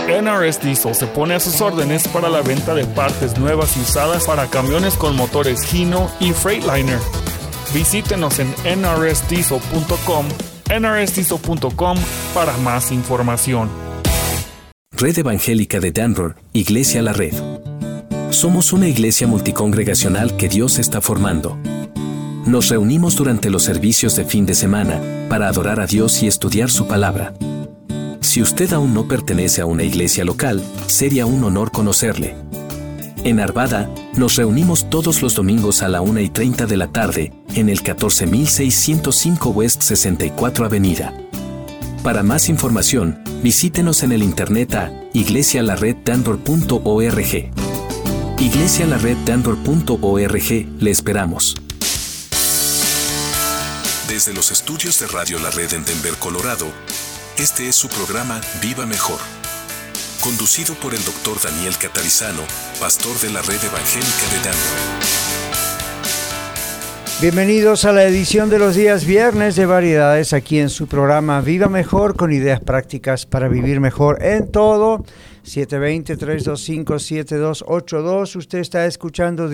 NRS Diesel se pone a sus órdenes para la venta de partes nuevas y usadas para camiones con motores Hino y Freightliner. Visítenos en nrsdiesel.com, nrsdiesel.com para más información. Red Evangélica de Denver, Iglesia La Red. Somos una iglesia multicongregacional que Dios está formando. Nos reunimos durante los servicios de fin de semana para adorar a Dios y estudiar su palabra. Si usted aún no pertenece a una iglesia local, sería un honor conocerle. En Arvada, nos reunimos todos los domingos a la 1:30 de la tarde, en el 14605 West 64 Avenida. Para más información, visítenos en el internet a iglesialareddenver.org. iglesialareddenver.org, le esperamos. Desde los estudios de Radio La Red en Denver, Colorado, este es su programa Viva Mejor, conducido por el Dr. Daniel Catarizano, pastor de la Red Evangélica de Denver. Bienvenidos a la edición de los días viernes de variedades aquí en su programa Viva Mejor, con ideas prácticas para vivir mejor en todo. 720-325-7282. Usted está escuchando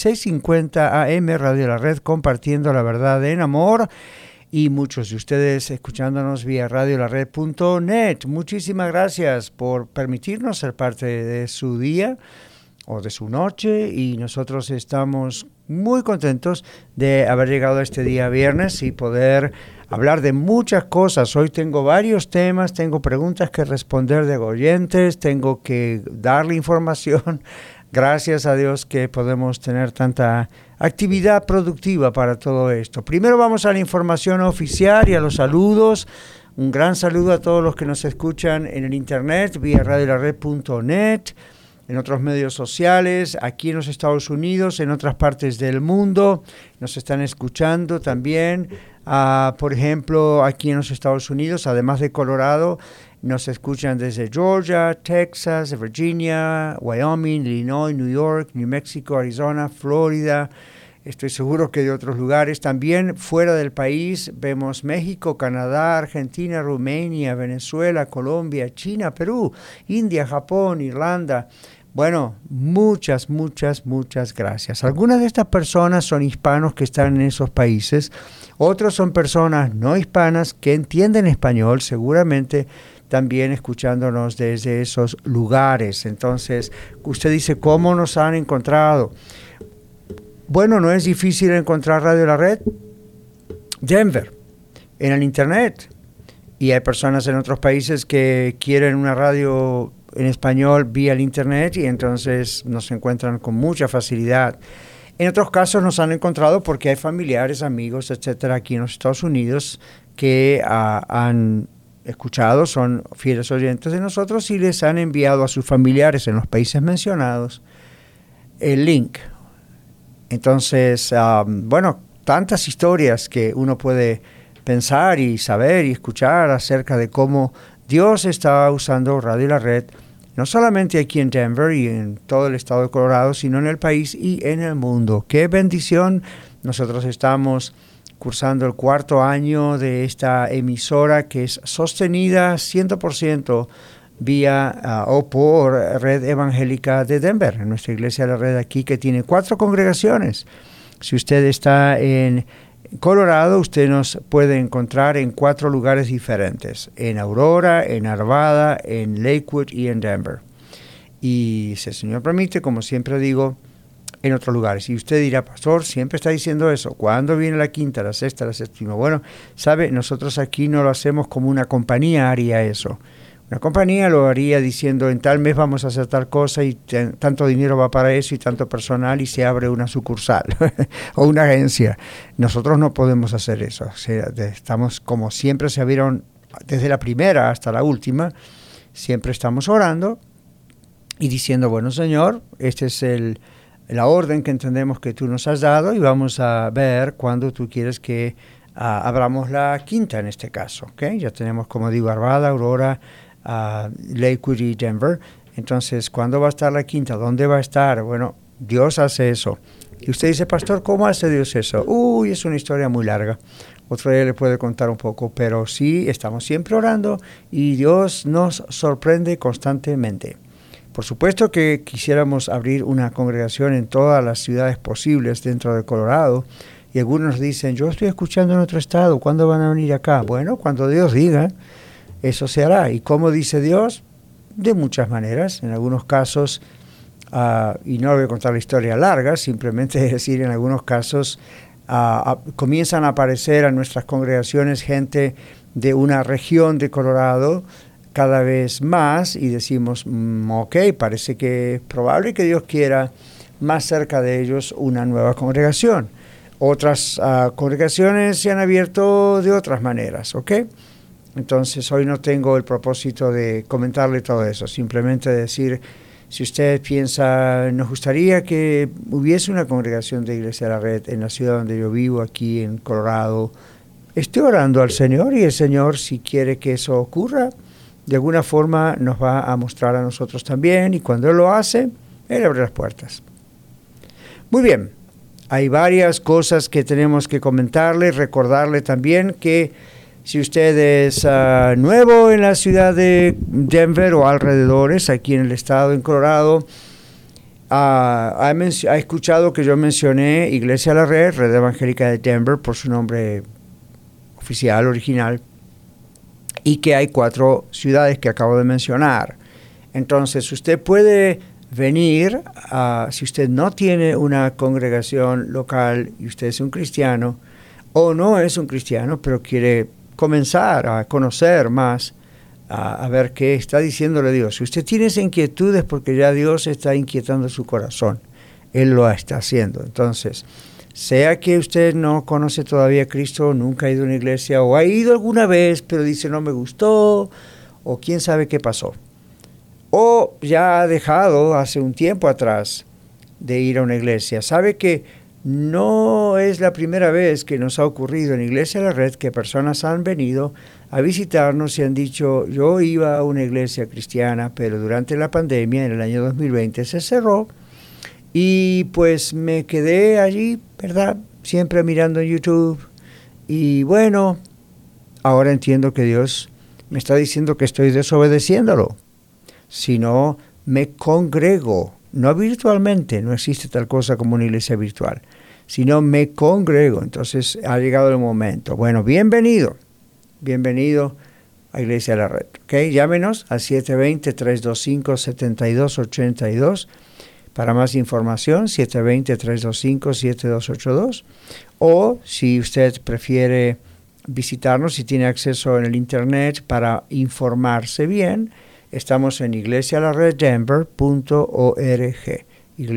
1650 AM Radio La Red, compartiendo la verdad en amor. Y muchos de ustedes escuchándonos vía radiolared.net. Muchísimas gracias por permitirnos ser parte de su día o de su noche, y nosotros estamos muy contentos de haber llegado a este día viernes y poder hablar de muchas cosas. Hoy tengo varios temas, tengo preguntas que responder de oyentes, tengo que darle información. Gracias a Dios que podemos tener tanta actividad productiva para todo esto. Primero vamos a la información oficial y a los saludos. Un gran saludo a todos los que nos escuchan en el internet, vía radiolared.net, en otros medios sociales, aquí en los Estados Unidos, en otras partes del mundo. Nos están escuchando también, por ejemplo, aquí en los Estados Unidos, además de Colorado, nos escuchan desde Georgia, Texas, Virginia, Wyoming, Illinois, New York, New Mexico, Arizona, Florida. Estoy seguro que de otros lugares. También fuera del país vemos México, Canadá, Argentina, Rumania, Venezuela, Colombia, China, Perú, India, Japón, Irlanda. Bueno, muchas gracias. Algunas de estas personas son hispanos que están en esos países. Otros son personas no hispanas que entienden español, seguramente también escuchándonos desde esos lugares. Entonces, usted dice, ¿cómo nos han encontrado? Bueno, no es difícil encontrar Radio La Red Denver en el internet. Y hay personas en otros países que quieren una radio en español vía el internet, y entonces nos encuentran con mucha facilidad. En otros casos nos han encontrado porque hay familiares, amigos, etcétera, aquí en los Estados Unidos que han escuchado, son fieles oyentes de nosotros y les han enviado a sus familiares en los países mencionados el link. Entonces, bueno, tantas historias que uno puede pensar y saber y escuchar acerca de cómo Dios está usando Radio La Red, no solamente aquí en Denver y en todo el estado de Colorado, sino en el país y en el mundo. ¡Qué bendición! Nosotros estamos cursando el 4º año de esta emisora que es sostenida 100% vía o por Red Evangélica de Denver, en nuestra iglesia La Red aquí, que tiene 4 congregaciones. Si usted está en Colorado, usted nos puede encontrar en 4 lugares diferentes: en Aurora, en Arvada, en Lakewood y en Denver. Y si el Señor permite, como siempre digo, en otros lugares. Y usted dirá, pastor, siempre está diciendo eso. ¿Cuándo viene la 5ª, la 6ª, la 7ª? Bueno, sabe, nosotros aquí no lo hacemos como una compañía haría eso. Una compañía lo haría diciendo, en tal mes vamos a hacer tal cosa y tanto dinero va para eso y tanto personal, y se abre una sucursal o una agencia. Nosotros no podemos hacer eso. O sea, estamos, como siempre se vieron desde la primera hasta la última, siempre estamos orando y diciendo, bueno, Señor, esta es la orden que entendemos que tú nos has dado, y vamos a ver cuándo tú quieres que abramos la 5ª en este caso. ¿Okay? Ya tenemos, como digo, Arvada, Aurora, Lakewood y Denver. Entonces, ¿cuándo va a estar la 5ª? ¿Dónde va a estar? Bueno, Dios hace eso. Y usted dice, pastor, ¿cómo hace Dios eso? Es una historia muy larga. Otro día le puede contar un poco, pero sí estamos siempre orando y Dios nos sorprende constantemente. Por supuesto que quisiéramos abrir una congregación en todas las ciudades posibles dentro de Colorado, y algunos dicen, yo estoy escuchando en otro estado, ¿cuándo van a venir acá? Bueno, cuando Dios diga, eso se hará. ¿Y cómo dice Dios? De muchas maneras. En algunos casos, y no voy a contar la historia larga, simplemente decir, en algunos casos comienzan a aparecer a nuestras congregaciones gente de una región de Colorado cada vez más, y decimos, ok, parece que es probable que Dios quiera más cerca de ellos una nueva congregación. Otras congregaciones se han abierto de otras maneras, ¿ok? Entonces hoy no tengo el propósito de comentarle todo eso, simplemente decir, si usted piensa, nos gustaría que hubiese una congregación de Iglesia de la Red en la ciudad donde yo vivo, aquí en Colorado, estoy orando al Señor, y el Señor, si quiere que eso ocurra, de alguna forma nos va a mostrar a nosotros también, y cuando Él lo hace, Él abre las puertas. Muy bien, hay varias cosas que tenemos que comentarle, recordarle también que si usted es nuevo en la ciudad de Denver o alrededores, aquí en el estado, en Colorado, ha escuchado que yo mencioné Iglesia de la Red, Red Evangélica de Denver, por su nombre oficial, original, y que hay 4 ciudades que acabo de mencionar. Entonces, usted puede venir, si usted no tiene una congregación local y usted es un cristiano, o no es un cristiano, pero quiere comenzar a conocer más, a ver qué está diciéndole Dios. Si usted tiene esa inquietud es porque ya Dios está inquietando su corazón. Él lo está haciendo. Entonces, sea que usted no conoce todavía a Cristo, nunca ha ido a una iglesia, o ha ido alguna vez, pero dice no me gustó, o quién sabe qué pasó. O ya ha dejado hace un tiempo atrás de ir a una iglesia. Sabe que no es la primera vez que nos ha ocurrido en Iglesia de la Red que personas han venido a visitarnos y han dicho, yo iba a una iglesia cristiana, pero durante la pandemia, en el año 2020, se cerró, y pues me quedé allí, ¿verdad? Siempre mirando en YouTube, y bueno, ahora entiendo que Dios me está diciendo que estoy desobedeciéndolo, sino me congrego. No virtualmente, no existe tal cosa como una iglesia virtual, sino me congrego. Entonces ha llegado el momento. Bueno, bienvenido a Iglesia de la Red. ¿Okay? Llámenos al 720-325-7282 para más información, 720-325-7282. O si usted prefiere visitarnos, si tiene acceso en el internet para informarse bien, estamos en iglesialareddenver.org,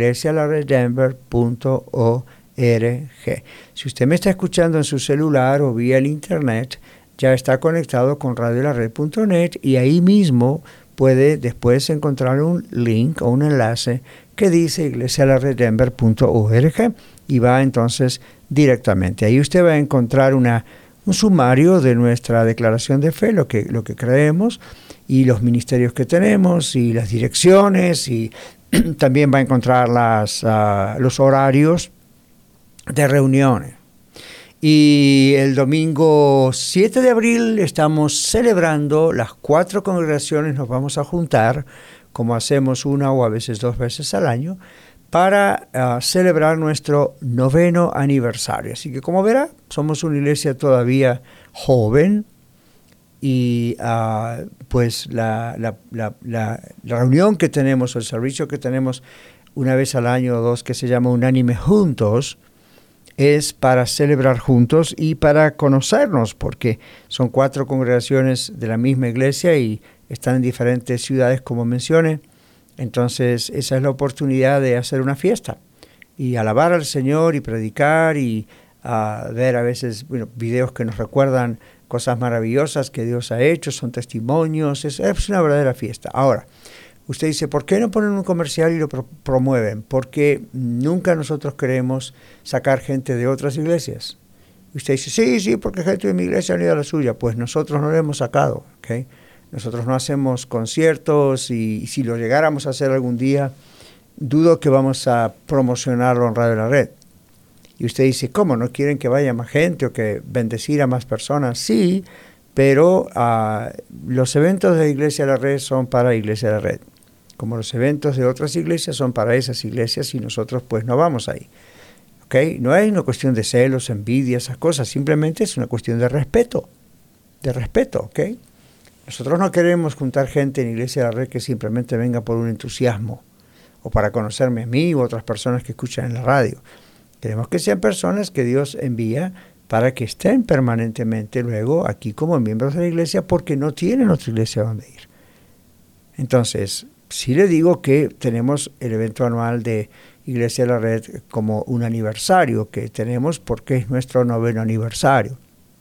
iglesialareddenver.org. Si usted me está escuchando en su celular o vía el internet, ya está conectado con radiolared.net, y ahí mismo puede después encontrar un link o un enlace que dice iglesialareddenver.org, y va entonces directamente. Ahí usted va a encontrar un sumario de nuestra declaración de fe, lo que creemos, y los ministerios que tenemos, y las direcciones, y también va a encontrar los horarios de reuniones. Y el domingo 7 de abril estamos celebrando, las 4 congregaciones nos vamos a juntar, como hacemos una o a veces 2 veces al año, para celebrar nuestro 9º aniversario. Así que, como verá, somos una iglesia todavía joven, y pues la reunión que tenemos, el servicio que tenemos una vez al año o 2, que se llama Unánime Juntos, es para celebrar juntos y para conocernos, porque son 4 congregaciones de la misma iglesia y están en diferentes ciudades, como mencioné. Entonces esa es la oportunidad de hacer una fiesta y alabar al Señor y predicar, y ver a veces videos que nos recuerdan cosas maravillosas que Dios ha hecho, son testimonios, es una verdadera fiesta. Ahora, usted dice, ¿por qué no ponen un comercial y lo promueven? Porque nunca nosotros queremos sacar gente de otras iglesias. Usted dice, sí, porque gente de mi iglesia han ido a la suya. Pues nosotros no lo hemos sacado, ¿ok? Nosotros no hacemos conciertos, y si lo llegáramos a hacer algún día, dudo que vamos a promocionarlo en Radio La Red. Y usted dice, ¿cómo? ¿No quieren que vaya más gente o que bendecir a más personas? Sí, pero los eventos de Iglesia de la Red son para Iglesia de la Red. Como los eventos de otras iglesias son para esas iglesias y nosotros pues no vamos ahí. ¿Okay? No es una cuestión de celos, envidia, esas cosas. Simplemente es una cuestión de respeto. De respeto, ¿ok? Nosotros no queremos juntar gente en Iglesia de la Red que simplemente venga por un entusiasmo o para conocerme a mí u otras personas que escuchan en la radio. Queremos que sean personas que Dios envía para que estén permanentemente luego aquí como miembros de la iglesia porque no tienen otra iglesia donde ir. Entonces, sí le digo que tenemos el evento anual de Iglesia de la Red como un aniversario que tenemos porque es nuestro 9º aniversario.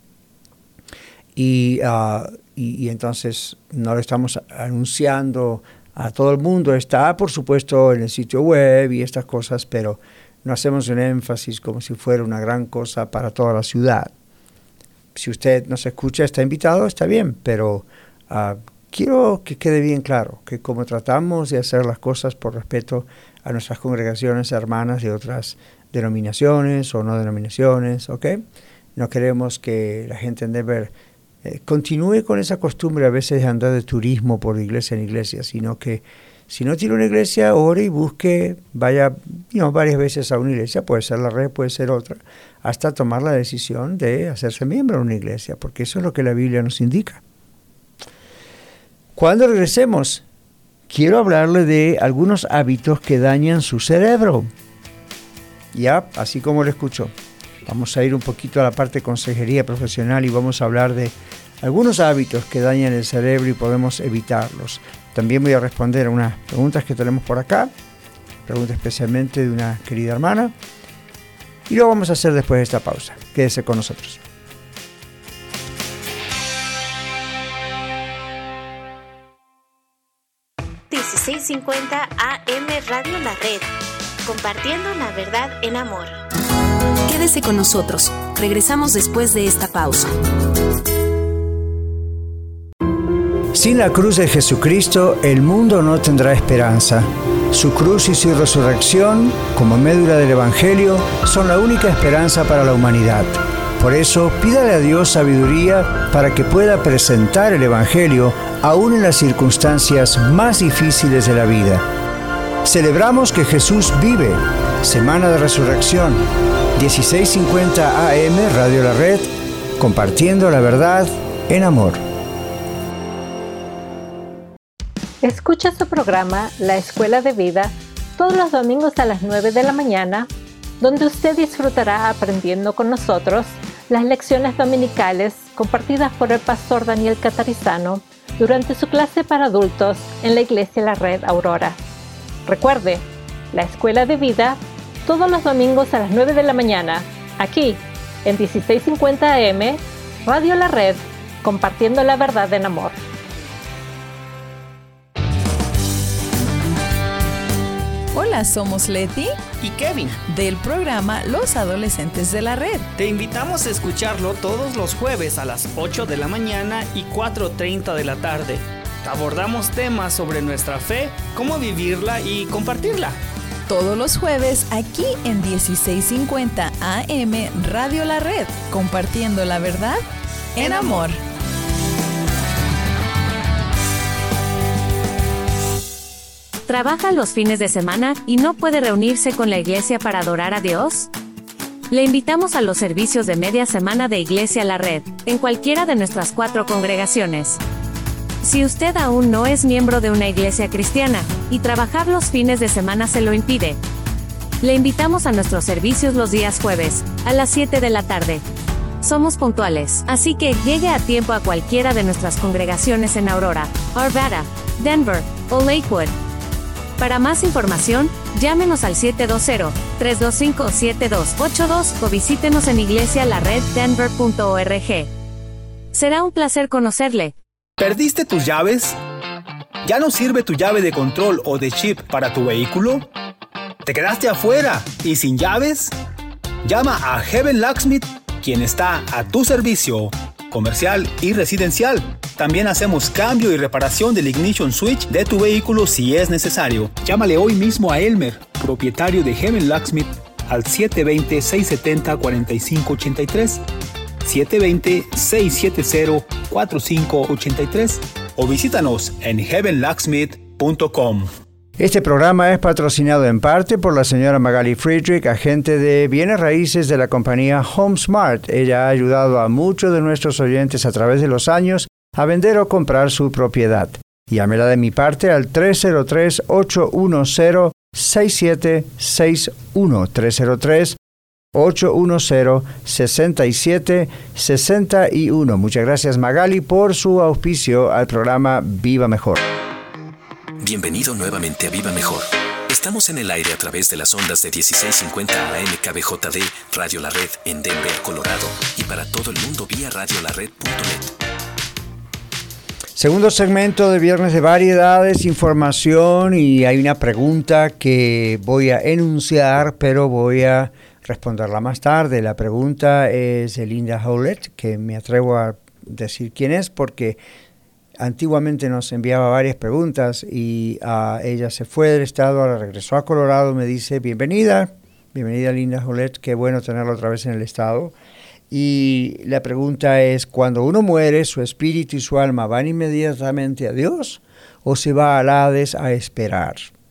Y entonces no lo estamos anunciando a todo el mundo. Está, por supuesto, en el sitio web y estas cosas, pero no hacemos un énfasis como si fuera una gran cosa para toda la ciudad. Si usted nos escucha, está invitado, está bien, pero quiero que quede bien claro que como tratamos de hacer las cosas por respeto a nuestras congregaciones hermanas de otras denominaciones o no denominaciones, ¿ok? No queremos que la gente en Denver continúe con esa costumbre a veces de andar de turismo por iglesia en iglesia, sino que si no tiene una iglesia, ore y busque, vaya varias veces a una iglesia, puede ser la Red, puede ser otra, hasta tomar la decisión de hacerse miembro de una iglesia, porque eso es lo que la Biblia nos indica. Cuando regresemos, quiero hablarle de algunos hábitos que dañan su cerebro. Ya, así como lo escuchó. Vamos a ir un poquito a la parte de consejería profesional y vamos a hablar de algunos hábitos que dañan el cerebro y podemos evitarlos. También voy a responder a unas preguntas que tenemos por acá, pregunta especialmente de una querida hermana, y lo vamos a hacer después de esta pausa. Quédese con nosotros. $16.50 AM Radio La Red, compartiendo la verdad en amor. Quédese con nosotros. Regresamos después de esta pausa. Sin la cruz de Jesucristo, el mundo no tendrá esperanza. Su cruz y su resurrección, como médula del Evangelio, son la única esperanza para la humanidad. Por eso, pídale a Dios sabiduría para que pueda presentar el Evangelio aún en las circunstancias más difíciles de la vida. Celebramos que Jesús vive. Semana de Resurrección. 1650 AM Radio La Red, compartiendo la verdad en amor. Escucha su programa La Escuela de Vida todos los domingos a las 9 de la mañana, donde usted disfrutará aprendiendo con nosotros las lecciones dominicales compartidas por el pastor Daniel Catarizano durante su clase para adultos en la Iglesia La Red Aurora. Recuerde, La Escuela de Vida todos los domingos a las 9 de la mañana, aquí en 1650 AM, Radio La Red, compartiendo la verdad en amor. Hola, somos Leti y Kevin del programa Los Adolescentes de la Red. Te invitamos a escucharlo todos los jueves a las 8 de la mañana y 4:30 de la tarde. Abordamos temas sobre nuestra fe, cómo vivirla y compartirla. Todos los jueves aquí en 1650 AM Radio La Red, compartiendo la verdad en amor. ¿Trabaja los fines de semana y no puede reunirse con la iglesia para adorar a Dios? Le invitamos a los servicios de media semana de Iglesia La Red, en cualquiera de nuestras 4 congregaciones. Si usted aún no es miembro de una iglesia cristiana, y trabajar los fines de semana se lo impide, le invitamos a nuestros servicios los días jueves, a las 7 de la tarde. Somos puntuales, así que llegue a tiempo a cualquiera de nuestras congregaciones en Aurora, Arvada, Denver o Lakewood. Para más información, llámenos al 720-325-7282 o visítenos en iglesialareddenver.org. Será un placer conocerle. ¿Perdiste tus llaves? ¿Ya no sirve tu llave de control o de chip para tu vehículo? ¿Te quedaste afuera y sin llaves? Llama a Heaven Locksmith, quien está a tu servicio, comercial y residencial. También hacemos cambio y reparación del ignition switch de tu vehículo si es necesario. Llámale hoy mismo a Elmer, propietario de Heaven Locksmith, al 720-670-4583, 720-670-4583 o visítanos en heavenlocksmith.com. Este programa es patrocinado en parte por la señora Magali Friedrich, agente de bienes raíces de la compañía HomeSmart. Ella ha ayudado a muchos de nuestros oyentes a través de los años a vender o comprar su propiedad. Llámela de mi parte al 303-810-6761. 303-810-6761. Muchas gracias, Magali, por su auspicio al programa Viva Mejor. Bienvenido nuevamente a Viva Mejor. Estamos en el aire a través de las ondas de 1650 AM KBJD, Radio La Red en Denver, Colorado, y para todo el mundo vía radiolared.net. Segundo segmento de Viernes de Variedades, información, y hay una pregunta que voy a enunciar, pero voy a responderla más tarde. La pregunta es de Linda Howlett, que me atrevo a decir quién es porque antiguamente nos enviaba varias preguntas y ella se fue del estado, ahora regresó a Colorado. Me dice, bienvenida Linda Howlett, qué bueno tenerla otra vez en el estado. Y la pregunta es, cuando uno muere, ¿su espíritu y su alma van inmediatamente a Dios o se va al Hades a esperar?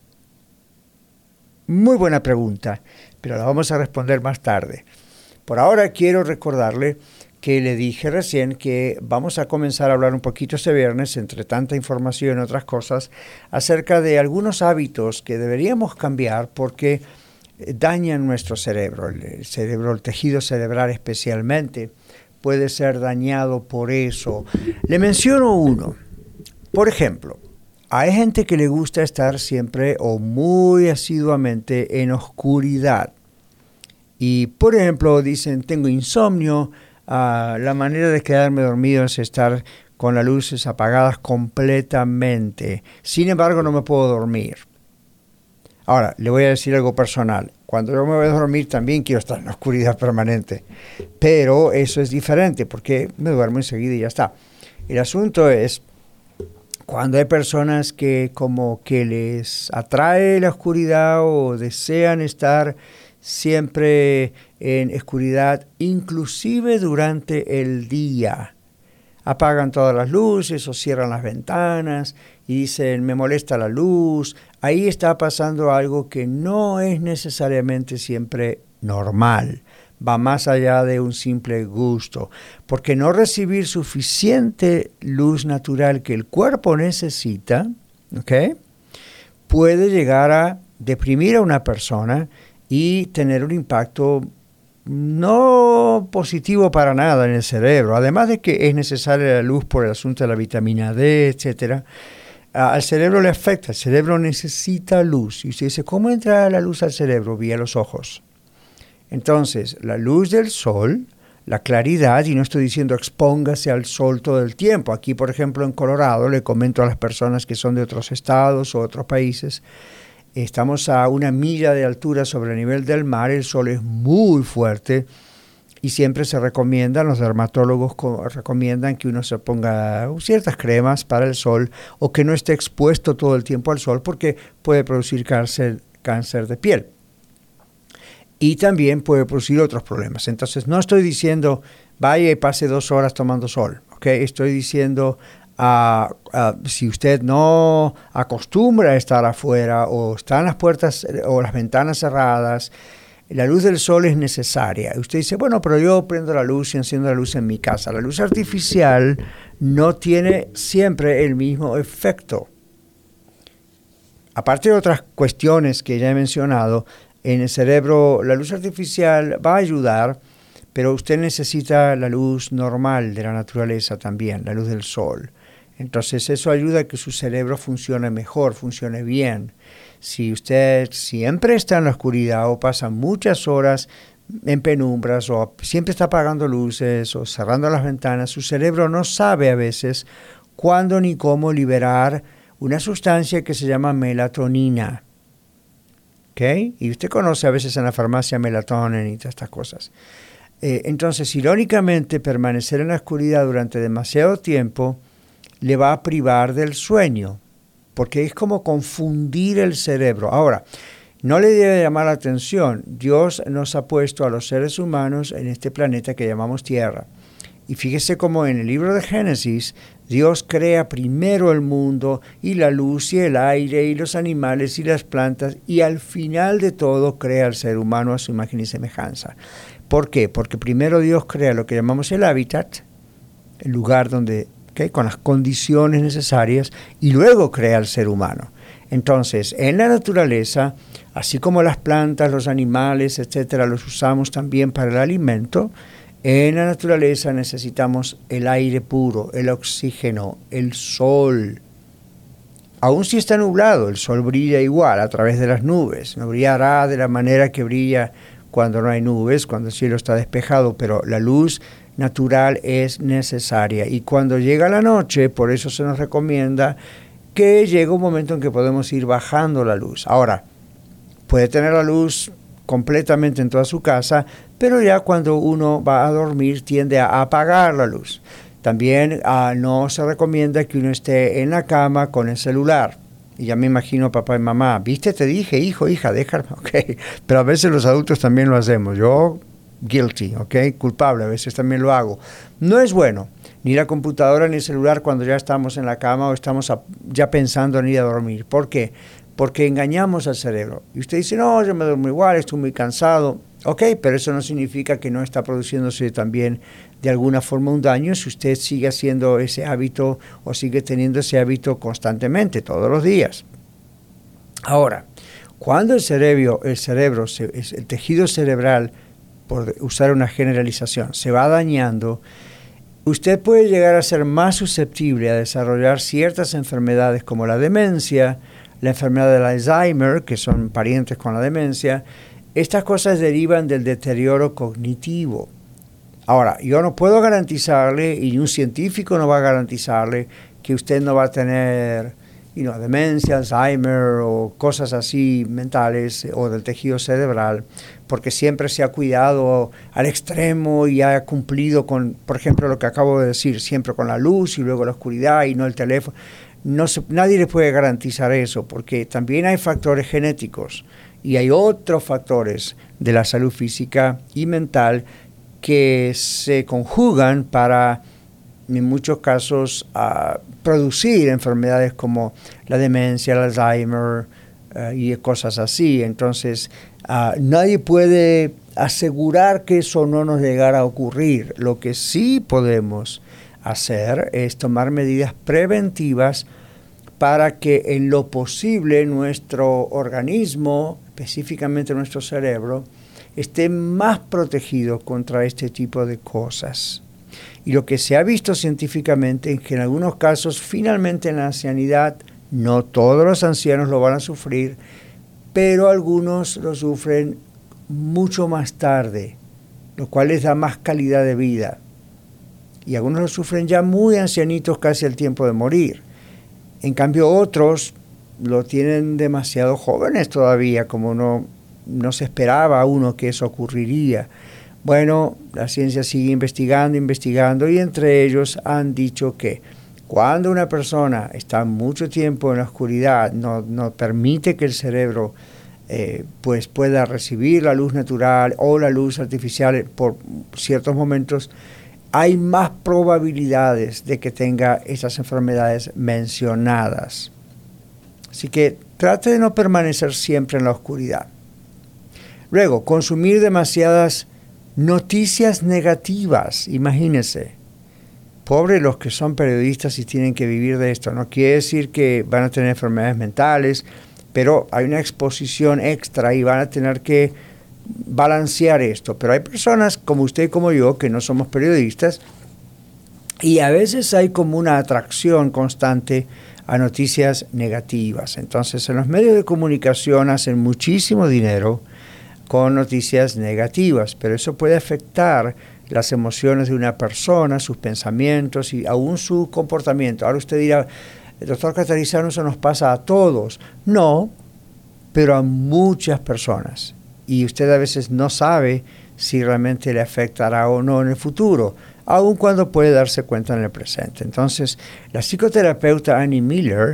Muy buena pregunta, pero la vamos a responder más tarde. Por ahora quiero recordarle que le dije recién que vamos a comenzar a hablar un poquito este viernes, entre tanta información y otras cosas, acerca de algunos hábitos que deberíamos cambiar porque dañan nuestro cerebro. El tejido cerebral especialmente, puede ser dañado por eso. Le menciono uno. Por ejemplo, hay gente que le gusta estar siempre o muy asiduamente en oscuridad. Y, por ejemplo, dicen, tengo insomnio, la manera de quedarme dormido es estar con las luces apagadas completamente. Sin embargo, no me puedo dormir. Ahora, le voy a decir algo personal. Cuando yo me voy a dormir también quiero estar en la oscuridad permanente. Pero eso es diferente porque me duermo enseguida y ya está. El asunto es cuando hay personas que como que les atrae la oscuridad o desean estar siempre en oscuridad, inclusive durante el día. Apagan todas las luces o cierran las ventanas y dicen, me molesta la luz. Ahí está pasando algo que no es necesariamente siempre normal. Va más allá de un simple gusto. Porque no recibir suficiente luz natural que el cuerpo necesita, ¿okay?, puede llegar a deprimir a una persona y tener un impacto no positivo para nada en el cerebro. Además de que es necesaria la luz por el asunto de la vitamina D, etcétera, al cerebro le afecta. El cerebro necesita luz. Y usted dice, ¿cómo entra la luz al cerebro? Vía los ojos. Entonces, la luz del sol, la claridad, y no estoy diciendo expóngase al sol todo el tiempo. Aquí, por ejemplo, en Colorado, le comento a las personas que son de otros estados o otros países, estamos a 1 milla de altura sobre el nivel del mar, el sol es muy fuerte y siempre se recomienda, los dermatólogos recomiendan que uno se ponga ciertas cremas para el sol o que no esté expuesto todo el tiempo al sol porque puede producir cáncer de piel y también puede producir otros problemas. Entonces no estoy diciendo vaya y pase 2 horas tomando sol, ¿okay? Estoy diciendo si usted no acostumbra a estar afuera o están las puertas o las ventanas cerradas, la luz del sol es necesaria. Usted dice, bueno, pero yo prendo la luz y enciendo la luz en mi casa. La luz artificial no tiene siempre el mismo efecto. Aparte de otras cuestiones que ya he mencionado, en el cerebro la luz artificial va a ayudar, pero usted necesita la luz normal de la naturaleza también, la luz del sol. Entonces eso ayuda a que su cerebro funcione mejor, funcione bien. Si usted siempre está en la oscuridad o pasa muchas horas en penumbras o siempre está apagando luces o cerrando las ventanas, su cerebro no sabe a veces cuándo ni cómo liberar una sustancia que se llama melatonina. ¿Okay? Y usted conoce a veces en la farmacia melatonin y todas estas cosas. Entonces, irónicamente, permanecer en la oscuridad durante demasiado tiempo le va a privar del sueño, porque es como confundir el cerebro. Ahora, no le debe llamar la atención. Dios nos ha puesto a los seres humanos en este planeta que llamamos Tierra. Y fíjese cómo en el libro de Génesis, Dios crea primero el mundo y la luz y el aire y los animales y las plantas, y al final de todo crea al ser humano a su imagen y semejanza. ¿Por qué? Porque primero Dios crea lo que llamamos el hábitat, el lugar donde, con las condiciones necesarias, y luego crea al ser humano. Entonces, en la naturaleza, así como las plantas, los animales, etcétera, los usamos también para el alimento, en la naturaleza necesitamos el aire puro, el oxígeno, el sol. Aun si está nublado, el sol brilla igual a través de las nubes. No brillará de la manera que brilla cuando no hay nubes, cuando el cielo está despejado, pero la luz natural es necesaria. Y cuando llega la noche, por eso se nos recomienda que llega un momento en que podemos ir bajando la luz. Ahora, puede tener la luz completamente en toda su casa, pero ya cuando uno va a dormir tiende a apagar la luz. También no se recomienda que uno esté en la cama con el celular. Y ya me imagino papá y mamá, ¿viste? Te dije, hijo, hija, déjame, ok. Pero a veces los adultos también lo hacemos. Yo, guilty, ok, culpable, a veces también lo hago. No es bueno, ni la computadora ni el celular cuando ya estamos en la cama o estamos ya pensando en ir a dormir. ¿Por qué? Porque engañamos al cerebro. Y usted dice, no, yo me duermo igual, estoy muy cansado. Ok, pero eso no significa que no está produciéndose también de alguna forma un daño si usted sigue haciendo ese hábito o sigue teniendo ese hábito constantemente, todos los días. Ahora, cuando el tejido cerebral, por usar una generalización, se va dañando, usted puede llegar a ser más susceptible a desarrollar ciertas enfermedades como la demencia, la enfermedad del Alzheimer, que son parientes con la demencia. Estas cosas derivan del deterioro cognitivo. Ahora, yo no puedo garantizarle, y un científico no va a garantizarle, que usted no va a tener demencia, Alzheimer o cosas así mentales o del tejido cerebral, porque siempre se ha cuidado al extremo y ha cumplido con, por ejemplo, lo que acabo de decir, siempre con la luz y luego la oscuridad y no el teléfono. Nadie le puede garantizar eso, porque también hay factores genéticos y hay otros factores de la salud física y mental que se conjugan para, en muchos casos, producir enfermedades como la demencia, el Alzheimer y cosas así. Entonces, nadie puede asegurar que eso no nos llegara a ocurrir. Lo que sí podemos hacer es tomar medidas preventivas para que en lo posible nuestro organismo, específicamente nuestro cerebro, esté más protegido contra este tipo de cosas. Y lo que se ha visto científicamente es que en algunos casos, finalmente en la ancianidad, no todos los ancianos lo van a sufrir, pero algunos lo sufren mucho más tarde, lo cual les da más calidad de vida. Y algunos lo sufren ya muy ancianitos, casi al tiempo de morir. En cambio, otros lo tienen demasiado jóvenes todavía, como no se esperaba a uno que eso ocurriría. Bueno, la ciencia sigue investigando, y entre ellos han dicho que cuando una persona está mucho tiempo en la oscuridad, no permite que el cerebro pues pueda recibir la luz natural o la luz artificial por ciertos momentos, hay más probabilidades de que tenga esas enfermedades mencionadas. Así que trate de no permanecer siempre en la oscuridad. Luego, consumir demasiadas noticias negativas, imagínense. Pobres los que son periodistas y tienen que vivir de esto. No quiere decir que van a tener enfermedades mentales, pero hay una exposición extra y van a tener que balancear esto. Pero hay personas como usted y como yo que no somos periodistas, y a veces hay como una atracción constante a noticias negativas. Entonces, en los medios de comunicación hacen muchísimo dinero con noticias negativas, pero eso puede afectar las emociones de una persona, sus pensamientos y aún su comportamiento. Ahora usted dirá, doctor Catarizano, eso nos pasa a todos. No, pero a muchas personas. Y usted a veces no sabe si realmente le afectará o no en el futuro, aun cuando puede darse cuenta en el presente. Entonces, la psicoterapeuta Annie Miller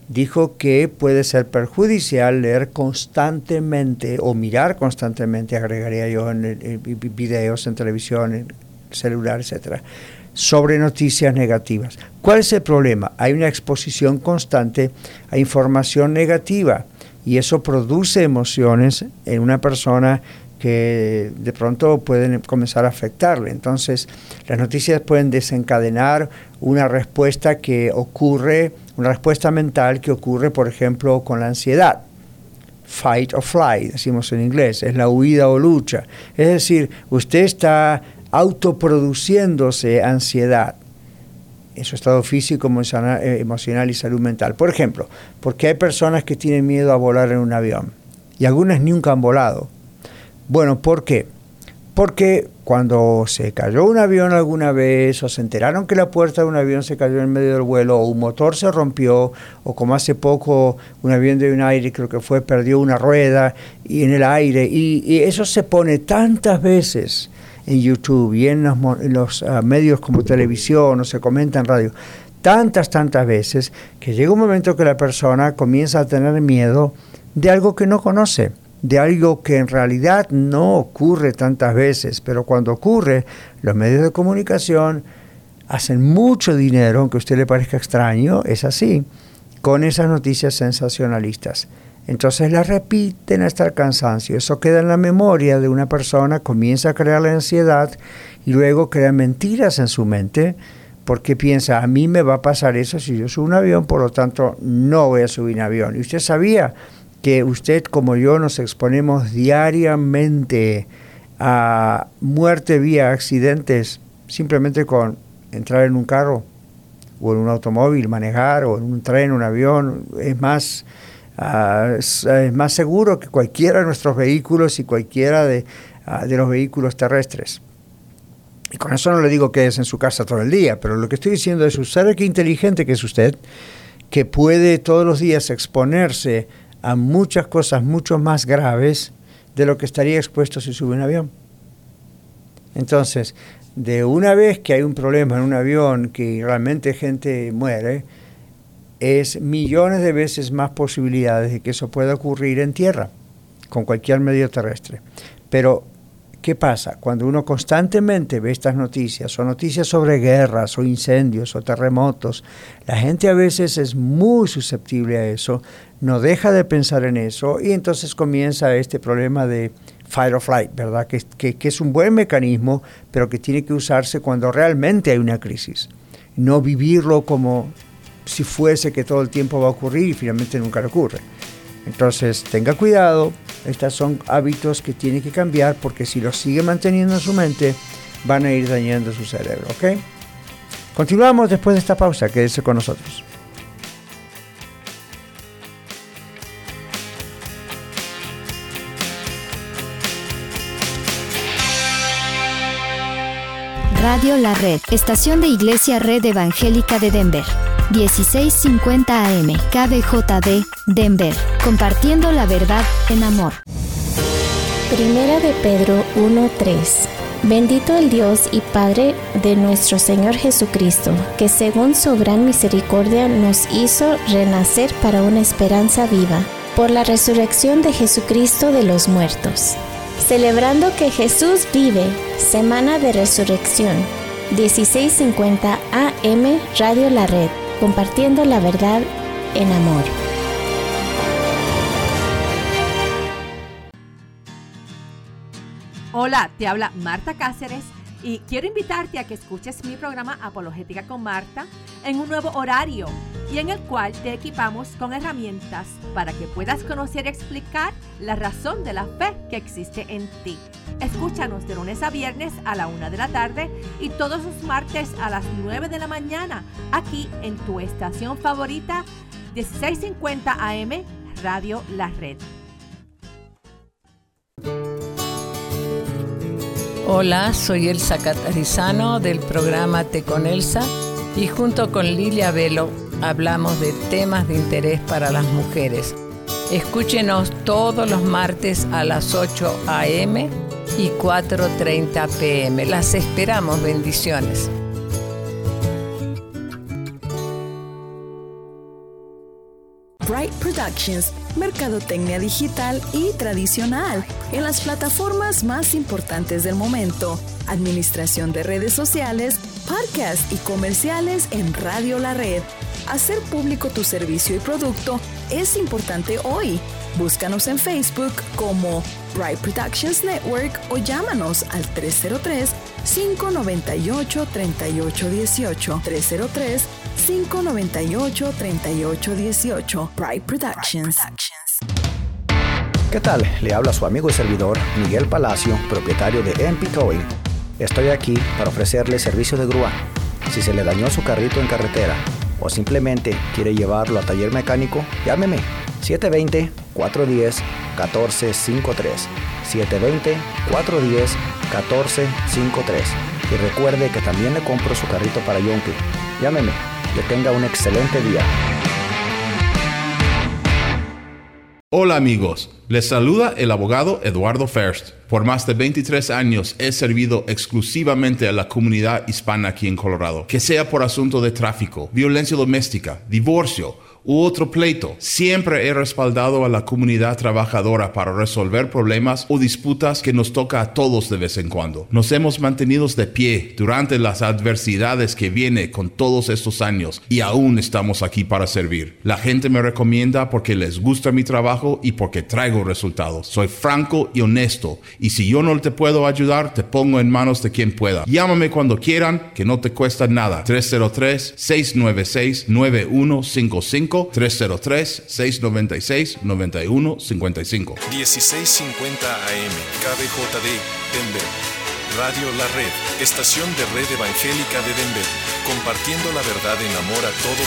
dijo que puede ser perjudicial leer constantemente o mirar constantemente, agregaría yo, en videos, en televisión, en celular, etcétera, sobre noticias negativas. ¿Cuál es el problema? Hay una exposición constante a información negativa y eso produce emociones en una persona que de pronto pueden comenzar a afectarle. Entonces, las noticias pueden desencadenar una respuesta que ocurre, una respuesta mental que ocurre, por ejemplo, con la ansiedad. Fight or fly, decimos en inglés, es la huida o lucha. Es decir, usted está autoproduciéndose ansiedad. En su estado físico, emocional y salud mental. Por ejemplo, porque hay personas que tienen miedo a volar en un avión y algunas nunca han volado. Bueno, ¿por qué? Porque cuando se cayó un avión alguna vez o se enteraron que la puerta de un avión se cayó en medio del vuelo o un motor se rompió o como hace poco un avión de United creo que fue, perdió una rueda y en el aire y eso se pone tantas veces en YouTube y en los medios como televisión o se comenta en radio tantas veces que llega un momento que la persona comienza a tener miedo de algo que no conoce, de algo que en realidad no ocurre tantas veces, pero cuando ocurre, los medios de comunicación hacen mucho dinero, aunque a usted le parezca extraño, es así, con esas noticias sensacionalistas. Entonces las repiten hasta el cansancio, eso queda en la memoria de una persona, comienza a crear la ansiedad y luego crea mentiras en su mente, porque piensa, a mí me va a pasar eso si yo subo un avión, por lo tanto no voy a subir un avión. Y usted sabía que usted como yo nos exponemos diariamente a muerte vía accidentes simplemente con entrar en un carro o en un automóvil, manejar o en un tren, un avión, es más seguro que cualquiera de nuestros vehículos y cualquiera de los vehículos terrestres. Y con eso no le digo que es en su casa todo el día, pero lo que estoy diciendo es usted qué inteligente que es usted, que puede todos los días exponerse a muchas cosas mucho más graves de lo que estaría expuesto si sube un avión. Entonces, de una vez que hay un problema en un avión que realmente gente muere, es millones de veces más posibilidades de que eso pueda ocurrir en tierra, con cualquier medio terrestre. Pero, ¿qué pasa? Cuando uno constantemente ve estas noticias, o noticias sobre guerras, o incendios, o terremotos, la gente a veces es muy susceptible a eso, no deja de pensar en eso, y entonces comienza este problema de fight or flight, ¿verdad? Que es un buen mecanismo, pero que tiene que usarse cuando realmente hay una crisis. No vivirlo como si fuese que todo el tiempo va a ocurrir y finalmente nunca le ocurre. Entonces, tenga cuidado, estos son hábitos que tiene que cambiar porque si los sigue manteniendo en su mente, van a ir dañando su cerebro, ¿ok? Continuamos después de esta pausa, quédese con nosotros. Radio La Red, estación de Iglesia Red Evangélica de Denver. 1650 AM, KBJD, Denver, compartiendo la verdad en amor. Primera de Pedro 1:3. Bendito el Dios y Padre de nuestro Señor Jesucristo, que según su gran misericordia nos hizo renacer para una esperanza viva, por la resurrección de Jesucristo de los muertos. Celebrando que Jesús vive, Semana de Resurrección, 1650 AM, Radio La Red, compartiendo la verdad en amor. Hola, te habla Marta Cáceres y quiero invitarte a que escuches mi programa Apologética con Marta en un nuevo horario y en el cual te equipamos con herramientas para que puedas conocer y explicar la razón de la fe que existe en ti. Escúchanos de lunes a viernes a la 1 de la tarde y todos los martes a las 9 de la mañana aquí en tu estación favorita 1650 AM Radio La Red. Hola, soy Elsa Catarizano del programa Te con Elsa y junto con Lilia Velo hablamos de temas de interés para las mujeres. Escúchenos todos los martes a las 8 a.m. y 4:30 p.m. Las esperamos, Productions, mercadotecnia digital y tradicional en las plataformas más importantes del momento, administración de redes sociales, podcast y comerciales en Radio La Red. Hacer público tu servicio y producto es importante hoy. Búscanos en Facebook como Bright Productions Network o llámanos al 303-598-3818. 303-598-3818. Bright Productions. ¿Qué tal? Le habla su amigo y servidor Miguel Palacio, propietario de MP Towing. Estoy aquí para ofrecerle servicio de grúa. Si se le dañó su carrito en carretera o simplemente quiere llevarlo a taller mecánico, llámeme 720-410-1453. 720-410-1453. Y recuerde que también le compro su carrito para Yonke. Llámeme. Que tenga un excelente día. Hola amigos, les saluda el abogado Eduardo First. Por más de 23 años he servido exclusivamente a la comunidad hispana aquí en Colorado. Que sea por asunto de tráfico, violencia doméstica, divorcio u otro pleito, siempre he respaldado a la comunidad trabajadora para resolver problemas o disputas que nos toca a todos de vez en cuando. Nos hemos mantenido de pie durante las adversidades que viene con todos estos años y aún estamos aquí para servir. La gente me recomienda porque les gusta mi trabajo y porque traigo resultados. Soy franco y honesto y si yo no te puedo ayudar, te pongo en manos de quien pueda. Llámame cuando quieran, que no te cuesta nada. 303-696-9155 303-696-9155. 1650 AM, KBJD, Denver. Radio La Red, estación de Red Evangélica de Denver, compartiendo la verdad en amor a todo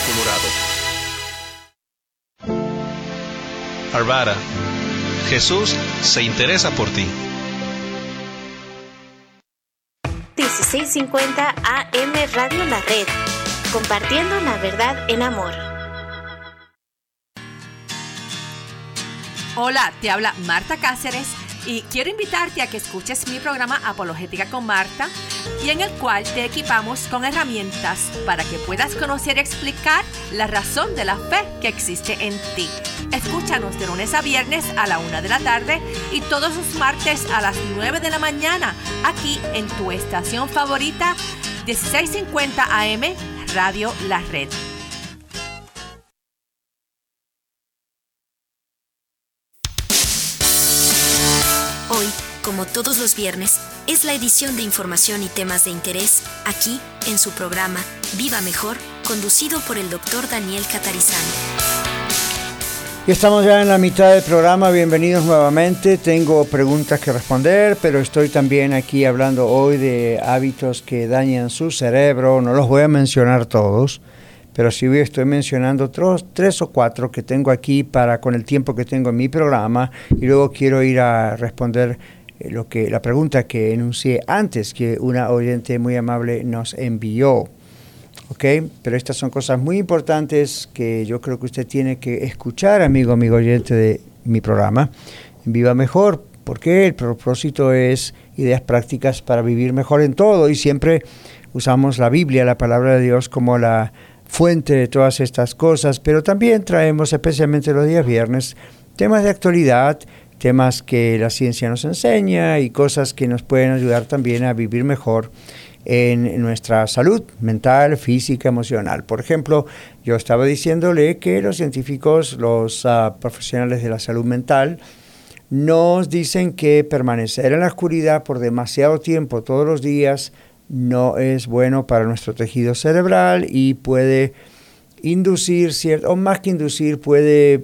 Colorado. Arvada, Jesús se interesa por ti. 1650 AM Radio La Red, compartiendo la verdad en amor. Hola, te habla Marta Cáceres y quiero invitarte a que escuches mi programa Apologética con Marta, y en el cual te equipamos con herramientas para que puedas conocer y explicar la razón de la fe que existe en ti. Escúchanos de lunes a viernes a la 1 de la tarde y todos los martes a las 9 de la mañana, aquí en tu estación favorita, 1650 AM Radio La Red. Hoy, como todos los viernes, es la edición de información y temas de interés aquí en su programa Viva Mejor, conducido por el Dr. Daniel Catarizano. Y estamos ya en la mitad del programa, bienvenidos nuevamente. Tengo preguntas que responder, pero estoy también aquí hablando hoy de hábitos que dañan su cerebro. No los voy a mencionar todos, pero sí estoy mencionando 3 o 4 que tengo aquí con el tiempo que tengo en mi programa, y luego quiero ir a responder la pregunta que enuncié antes, que una oyente muy amable nos envió. ¿Ok? Pero estas son cosas muy importantes que yo creo que usted tiene que escuchar, amigo oyente de mi programa, Viva Mejor, porque el propósito es ideas prácticas para vivir mejor en todo, y siempre usamos la Biblia, la palabra de Dios, como la fuente de todas estas cosas, pero también traemos, especialmente los días viernes, temas de actualidad, temas que la ciencia nos enseña y cosas que nos pueden ayudar también a vivir mejor en nuestra salud mental, física, emocional. Por ejemplo, yo estaba diciéndole que los científicos, los profesionales de la salud mental, nos dicen que permanecer en la oscuridad por demasiado tiempo todos los días no es bueno para nuestro tejido cerebral y puede inducir, o más que inducir, puede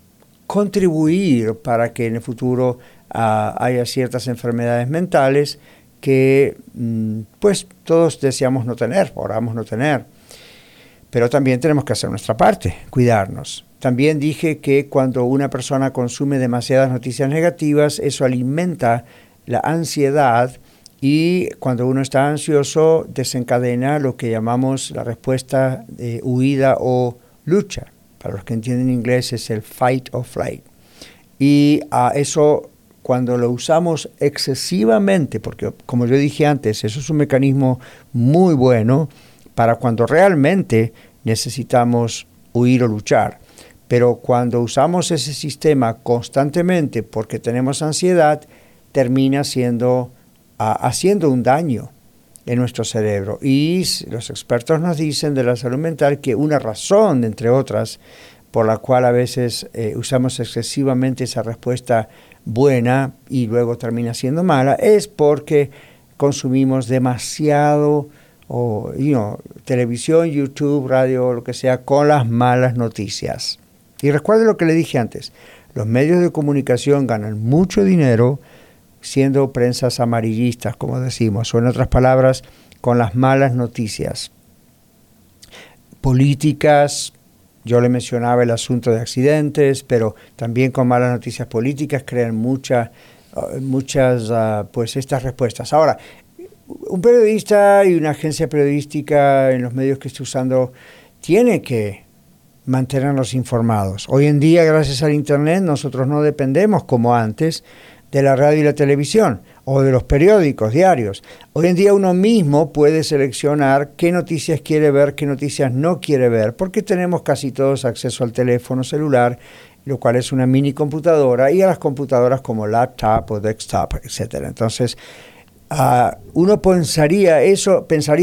contribuir para que en el futuro haya ciertas enfermedades mentales que pues todos deseamos no tener, oramos no tener. Pero también tenemos que hacer nuestra parte, cuidarnos. También dije que cuando una persona consume demasiadas noticias negativas, eso alimenta la ansiedad, y cuando uno está ansioso desencadena lo que llamamos la respuesta de huida o lucha. Para los que entienden inglés es el fight or flight. Y eso, cuando lo usamos excesivamente, porque como yo dije antes, eso es un mecanismo muy bueno para cuando realmente necesitamos huir o luchar. Pero cuando usamos ese sistema constantemente porque tenemos ansiedad, termina haciendo un daño en nuestro cerebro. Y los expertos nos dicen de la salud mental que una razón, entre otras, por la cual a veces usamos excesivamente esa respuesta buena y luego termina siendo mala, es porque consumimos demasiado televisión, YouTube, radio, lo que sea, con las malas noticias. Y recuerde lo que le dije antes, los medios de comunicación ganan mucho dinero siendo prensas amarillistas, como decimos, o en otras palabras, con las malas noticias. Políticas, yo le mencionaba el asunto de accidentes, pero también con malas noticias políticas crean muchas estas respuestas. Ahora, un periodista y una agencia periodística en los medios que esté usando tiene que mantenernos informados. Hoy en día, gracias al Internet, nosotros no dependemos como antes de la radio y la televisión o de los periódicos diarios. Hoy en día uno mismo puede seleccionar qué noticias quiere ver, qué noticias no quiere ver, porque tenemos casi todos acceso al teléfono celular, lo cual es una mini computadora, y a las computadoras como laptop o desktop, etc. Entonces, uno pensaría, eso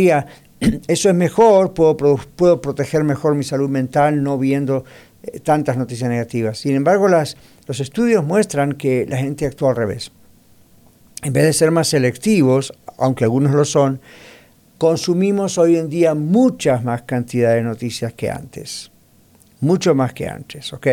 es mejor, puedo proteger mejor mi salud mental no viendo tantas noticias negativas. Sin embargo, los estudios muestran que la gente actúa al revés. En vez de ser más selectivos, aunque algunos lo son, consumimos hoy en día muchas más cantidades de noticias que antes. Mucho más que antes, ¿ok?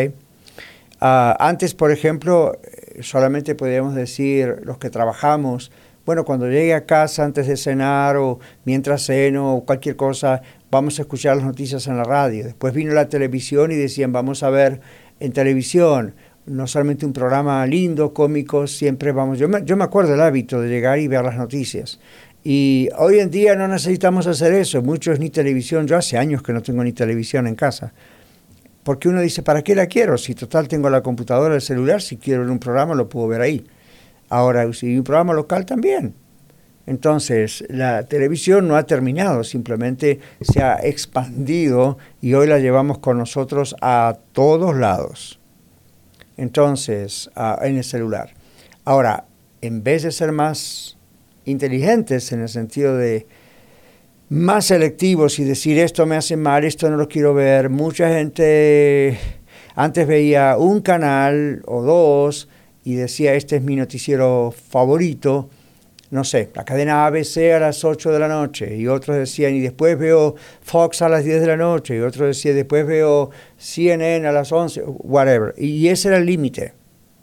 Antes, por ejemplo, solamente podíamos decir los que trabajamos, bueno, cuando llegue a casa antes de cenar o mientras ceno o cualquier cosa, vamos a escuchar las noticias en la radio. Después vino la televisión y decían, vamos a ver en televisión, no solamente un programa lindo, cómico, siempre vamos. Yo me acuerdo del hábito de llegar y ver las noticias. Y hoy en día no necesitamos hacer eso, muchos ni televisión. Yo hace años que no tengo ni televisión en casa. Porque uno dice, ¿para qué la quiero? Si total tengo la computadora, el celular, si quiero ver un programa lo puedo ver ahí. Ahora, si un programa local también. Entonces, la televisión no ha terminado, simplemente se ha expandido y hoy la llevamos con nosotros a todos lados. Entonces, en el celular. Ahora, en vez de ser más inteligentes en el sentido de más selectivos y decir esto me hace mal, esto no lo quiero ver, mucha gente antes veía un canal o dos y decía, este es mi noticiero favorito, no sé, la cadena ABC a las 8 de la noche, y otros decían, y después veo Fox a las 10 de la noche, y otros decían, después veo CNN a las 11, whatever, y ese era el límite.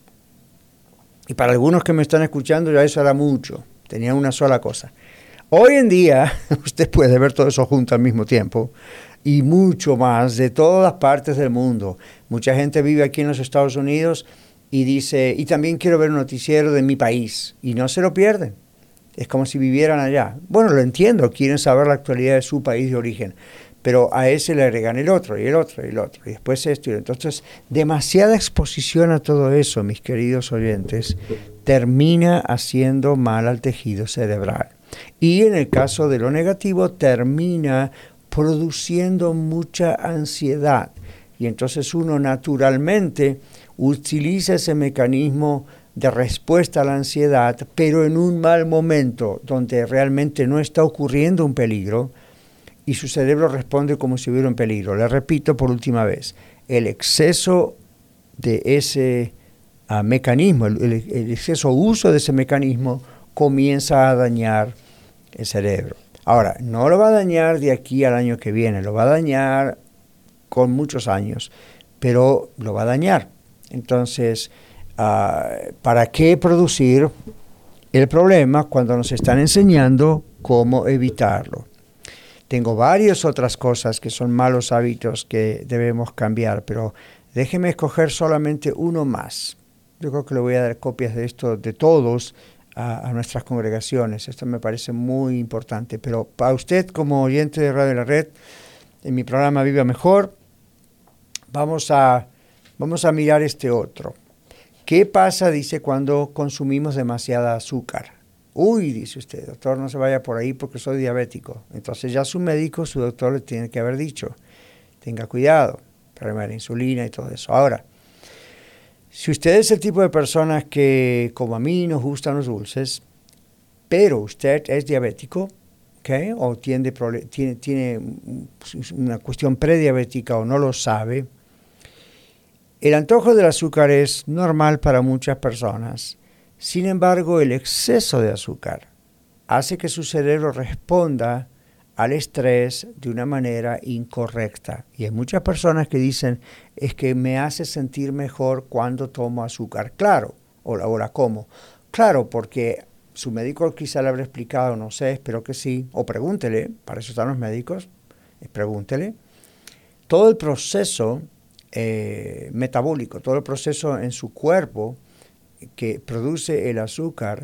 Y para algunos que me están escuchando ya eso era mucho, tenían una sola cosa. Hoy en día, usted puede ver todo eso junto al mismo tiempo, y mucho más de todas partes del mundo. Mucha gente vive aquí en los Estados Unidos, y dice, y también quiero ver un noticiero de mi país, y no se lo pierden. Es como si vivieran allá. Bueno, lo entiendo, quieren saber la actualidad de su país de origen, pero a ese le agregan el otro, y el otro, y el otro, y después esto. Entonces, demasiada exposición a todo eso, mis queridos oyentes, termina haciendo mal al tejido cerebral. Y en el caso de lo negativo, termina produciendo mucha ansiedad. Y entonces uno naturalmente utiliza ese mecanismo de respuesta a la ansiedad, pero en un mal momento, donde realmente no está ocurriendo un peligro, y su cerebro responde como si hubiera un peligro. Le repito por última vez, el exceso de ese mecanismo, el exceso uso de ese mecanismo, comienza a dañar el cerebro. Ahora, no lo va a dañar de aquí al año que viene, lo va a dañar con muchos años, pero lo va a dañar. Entonces, ¿para qué producir el problema cuando nos están enseñando cómo evitarlo? Tengo varias otras cosas que son malos hábitos que debemos cambiar, pero déjeme escoger solamente uno más. Yo creo que le voy a dar copias de esto de todos a nuestras congregaciones. Esto me parece muy importante, pero para usted como oyente de Radio La Red, en mi programa Viva Mejor, vamos a mirar este otro. ¿Qué pasa, dice, cuando consumimos demasiada azúcar? Uy, dice usted, doctor, no se vaya por ahí porque soy diabético. Entonces ya su médico, su doctor le tiene que haber dicho, tenga cuidado. problema de la insulina y todo eso. Ahora, si usted es el tipo de personas que, como a mí, nos gustan los dulces, pero usted es diabético, ¿okay? O tiene una cuestión prediabética o no lo sabe, el antojo del azúcar es normal para muchas personas. Sin embargo, el exceso de azúcar hace que su cerebro responda al estrés de una manera incorrecta. Y hay muchas personas que dicen, es que me hace sentir mejor cuando tomo azúcar. Claro, o la como. Claro, porque su médico quizá le habrá explicado, no sé, espero que sí, o pregúntele, para eso están los médicos, pregúntele. Todo el proceso metabólico, todo el proceso en su cuerpo que produce el azúcar,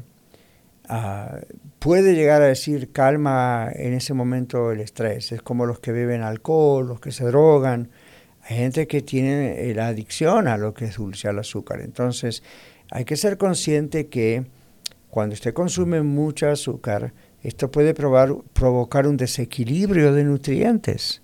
puede llegar a decir calma en ese momento el estrés. Es como los que beben alcohol, los que se drogan. Hay gente que tiene la adicción a lo que es dulce, al azúcar. Entonces hay que ser consciente que cuando usted consume mucho azúcar, esto puede provocar un desequilibrio de nutrientes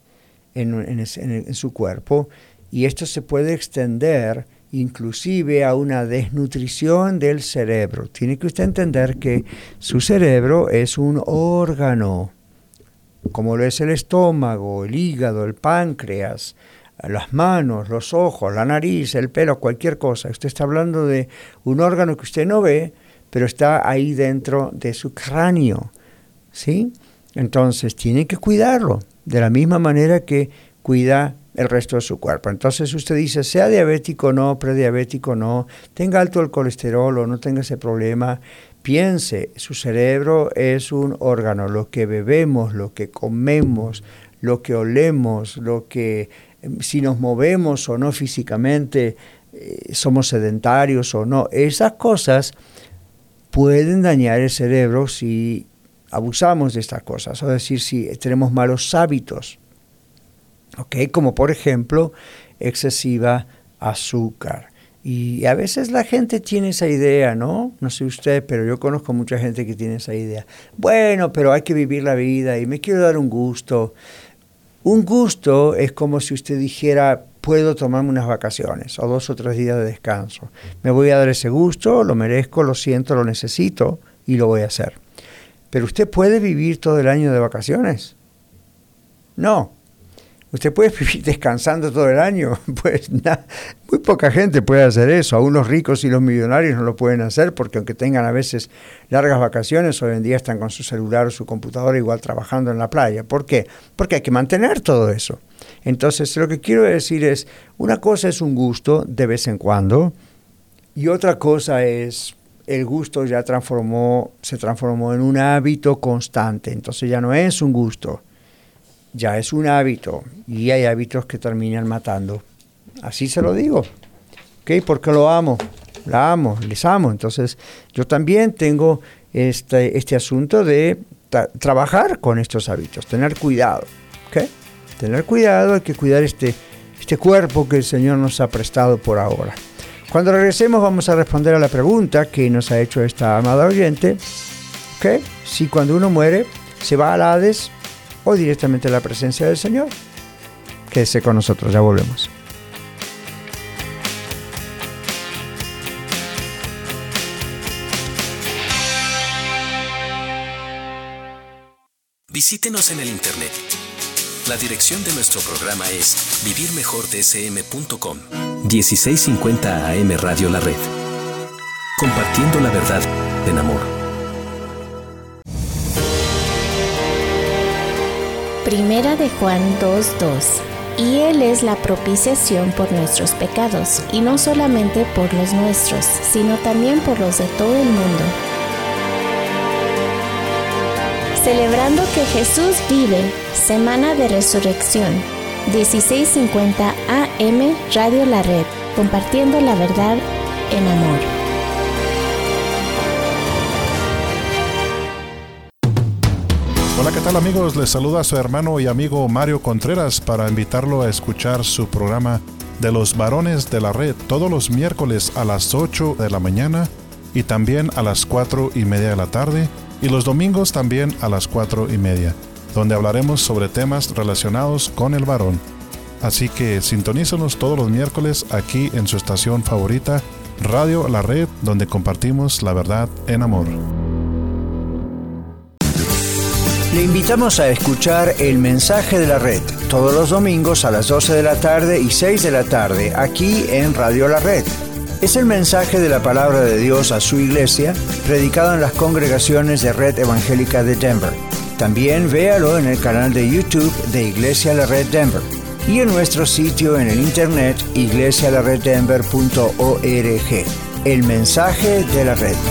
en su cuerpo, y esto se puede extender inclusive a una desnutrición del cerebro. Tiene que usted entender que su cerebro es un órgano, como lo es el estómago, el hígado, el páncreas, las manos, los ojos, la nariz, el pelo, cualquier cosa. Usted está hablando de un órgano que usted no ve, pero está ahí dentro de su cráneo, ¿sí? Entonces tiene que cuidarlo de la misma manera que cuida el resto de su cuerpo. Entonces usted dice, sea diabético o no, prediabético o no, tenga alto el colesterol o no tenga ese problema, piense, su cerebro es un órgano. Lo que bebemos, lo que comemos, lo que olemos, lo que si nos movemos o no físicamente, somos sedentarios o no, esas cosas pueden dañar el cerebro si abusamos de estas cosas, es decir, si tenemos malos hábitos. Okay, como por ejemplo, excesiva azúcar. Y a veces la gente tiene esa idea, ¿no? No sé usted, pero yo conozco mucha gente que tiene esa idea. Bueno, pero hay que vivir la vida y me quiero dar un gusto. Un gusto es como si usted dijera, puedo tomarme unas vacaciones o 2 o 3 días de descanso. Me voy a dar ese gusto, lo merezco, lo siento, lo necesito y lo voy a hacer. Pero usted puede vivir todo el año de vacaciones. No. ¿Usted puede vivir descansando todo el año? Pues muy poca gente puede hacer eso. Aún los ricos y los millonarios no lo pueden hacer porque aunque tengan a veces largas vacaciones, hoy en día están con su celular o su computadora igual trabajando en la playa. ¿Por qué? Porque hay que mantener todo eso. Entonces, lo que quiero decir es, una cosa es un gusto de vez en cuando y otra cosa es, el gusto ya se transformó en un hábito constante. Entonces ya no es un gusto. Ya es un hábito y hay hábitos que terminan matando. Así se lo digo, ¿okay? Porque lo amo, la amo, les amo. Entonces yo también tengo este asunto de trabajar con estos hábitos, tener cuidado, ¿okay? Tener cuidado, hay que cuidar este cuerpo que el Señor nos ha prestado por ahora. Cuando regresemos vamos a responder a la pregunta que nos ha hecho esta amada oyente, ¿okay? Si cuando uno muere se va al Hades o directamente a la presencia del Señor. Quédese con nosotros, ya volvemos. Visítenos en el internet. La dirección de nuestro programa es vivirmejordsm.com. 1650 AM Radio La Red. Compartiendo la verdad en amor. Primera de Juan 2:2. Y Él es la propiciación por nuestros pecados, y no solamente por los nuestros, sino también por los de todo el mundo. Celebrando que Jesús vive, Semana de Resurrección, 1650 AM Radio La Red, compartiendo la verdad en amor. Hola, ¿qué tal amigos? Les saluda su hermano y amigo Mario Contreras para invitarlo a escuchar su programa de los varones de la red todos los miércoles a las 8 de la mañana y también a las 4:30 de la tarde y los domingos también a las 4:30, donde hablaremos sobre temas relacionados con el varón. Así que sintonízanos todos los miércoles aquí en su estación favorita, Radio La Red, donde compartimos la verdad en amor. Le invitamos a escuchar El Mensaje de la Red todos los domingos a las 12 de la tarde y 6 de la tarde aquí en Radio La Red. Es el mensaje de la palabra de Dios a su iglesia, predicado en las congregaciones de Red Evangélica de Denver. También véalo en el canal de YouTube de Iglesia La Red Denver y en nuestro sitio en el internet iglesialareddenver.org. El Mensaje de la Red.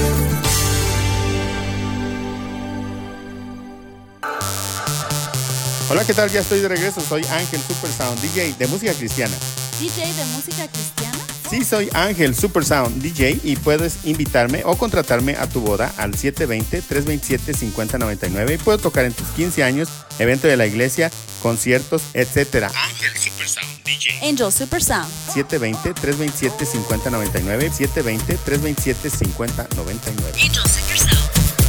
Hola, ¿qué tal? Ya estoy de regreso. Soy Ángel Supersound, DJ de música cristiana. ¿DJ de música cristiana? Sí, soy Ángel Supersound, DJ, y puedes invitarme o contratarme a tu boda al 720-327-5099 y puedo tocar en tus 15 años, evento de la iglesia, conciertos, etc. Ángel Supersound, DJ. Angel Supersound. 720-327-5099, 720-327-5099. Angel Supersound.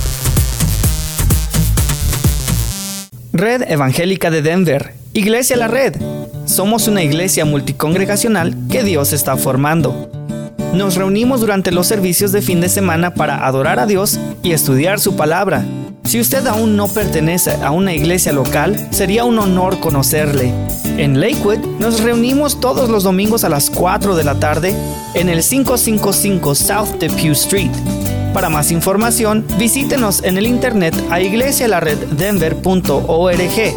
Red Evangélica de Denver, Iglesia La Red. Somos una iglesia multicongregacional que Dios está formando. Nos reunimos durante los servicios de fin de semana para adorar a Dios y estudiar su palabra. Si usted aún no pertenece a una iglesia local, sería un honor conocerle. En Lakewood nos reunimos todos los domingos a las 4 de la tarde en el 555 South Depew Street. Para más información, visítenos en el internet a iglesialareddenver.org.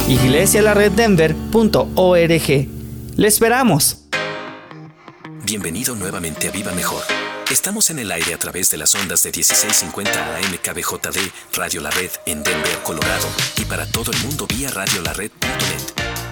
iglesialareddenver.org. ¡Le esperamos! Bienvenido nuevamente a Viva Mejor. Estamos en el aire a través de las ondas de 1650 AM KBJD, Radio La Red en Denver, Colorado, y para todo el mundo vía radiolared.net.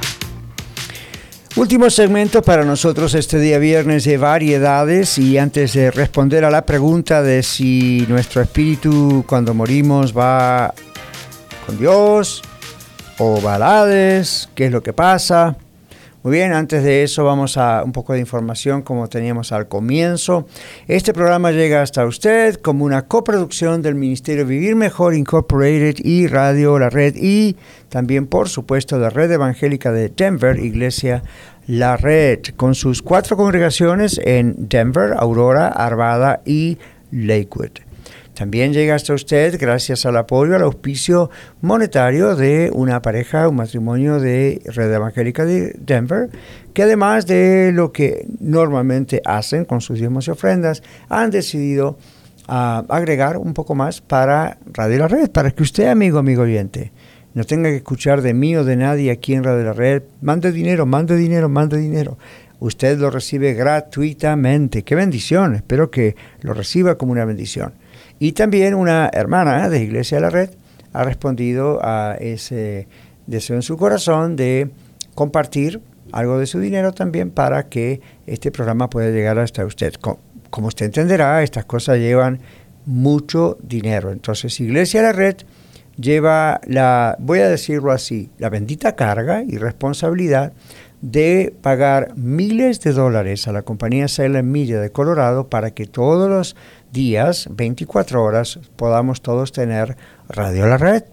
Último segmento para nosotros este día viernes de variedades, y antes de responder a la pregunta de si nuestro espíritu cuando morimos va con Dios o va al Hades, qué es lo que pasa. Muy bien, antes de eso vamos a un poco de información como teníamos al comienzo. Este programa llega hasta usted como una coproducción del Ministerio Vivir Mejor Incorporated y Radio La Red, y también por supuesto de Red Evangélica de Denver, Iglesia La Red, con sus 4 congregaciones en Denver, Aurora, Arvada y Lakewood. También llega hasta usted gracias al apoyo, al auspicio monetario de una pareja, un matrimonio de Red Evangélica de Denver, que además de lo que normalmente hacen con sus diezmos y ofrendas, han decidido agregar un poco más para Radio La Red, para que usted, amigo oyente, no tenga que escuchar de mí o de nadie aquí en Radio La Red. Mande dinero, mande dinero, mande dinero. Usted lo recibe gratuitamente. ¡Qué bendición! Espero que lo reciba como una bendición. Y también una hermana de Iglesia La Red ha respondido a ese deseo en su corazón de compartir algo de su dinero también para que este programa pueda llegar hasta usted. Como usted entenderá, estas cosas llevan mucho dinero. Entonces, Iglesia La Red lleva voy a decirlo así, la bendita carga y responsabilidad de pagar miles de dólares a la compañía Salem Media de Colorado para que todos los días, 24 horas, podamos todos tener Radio La Red.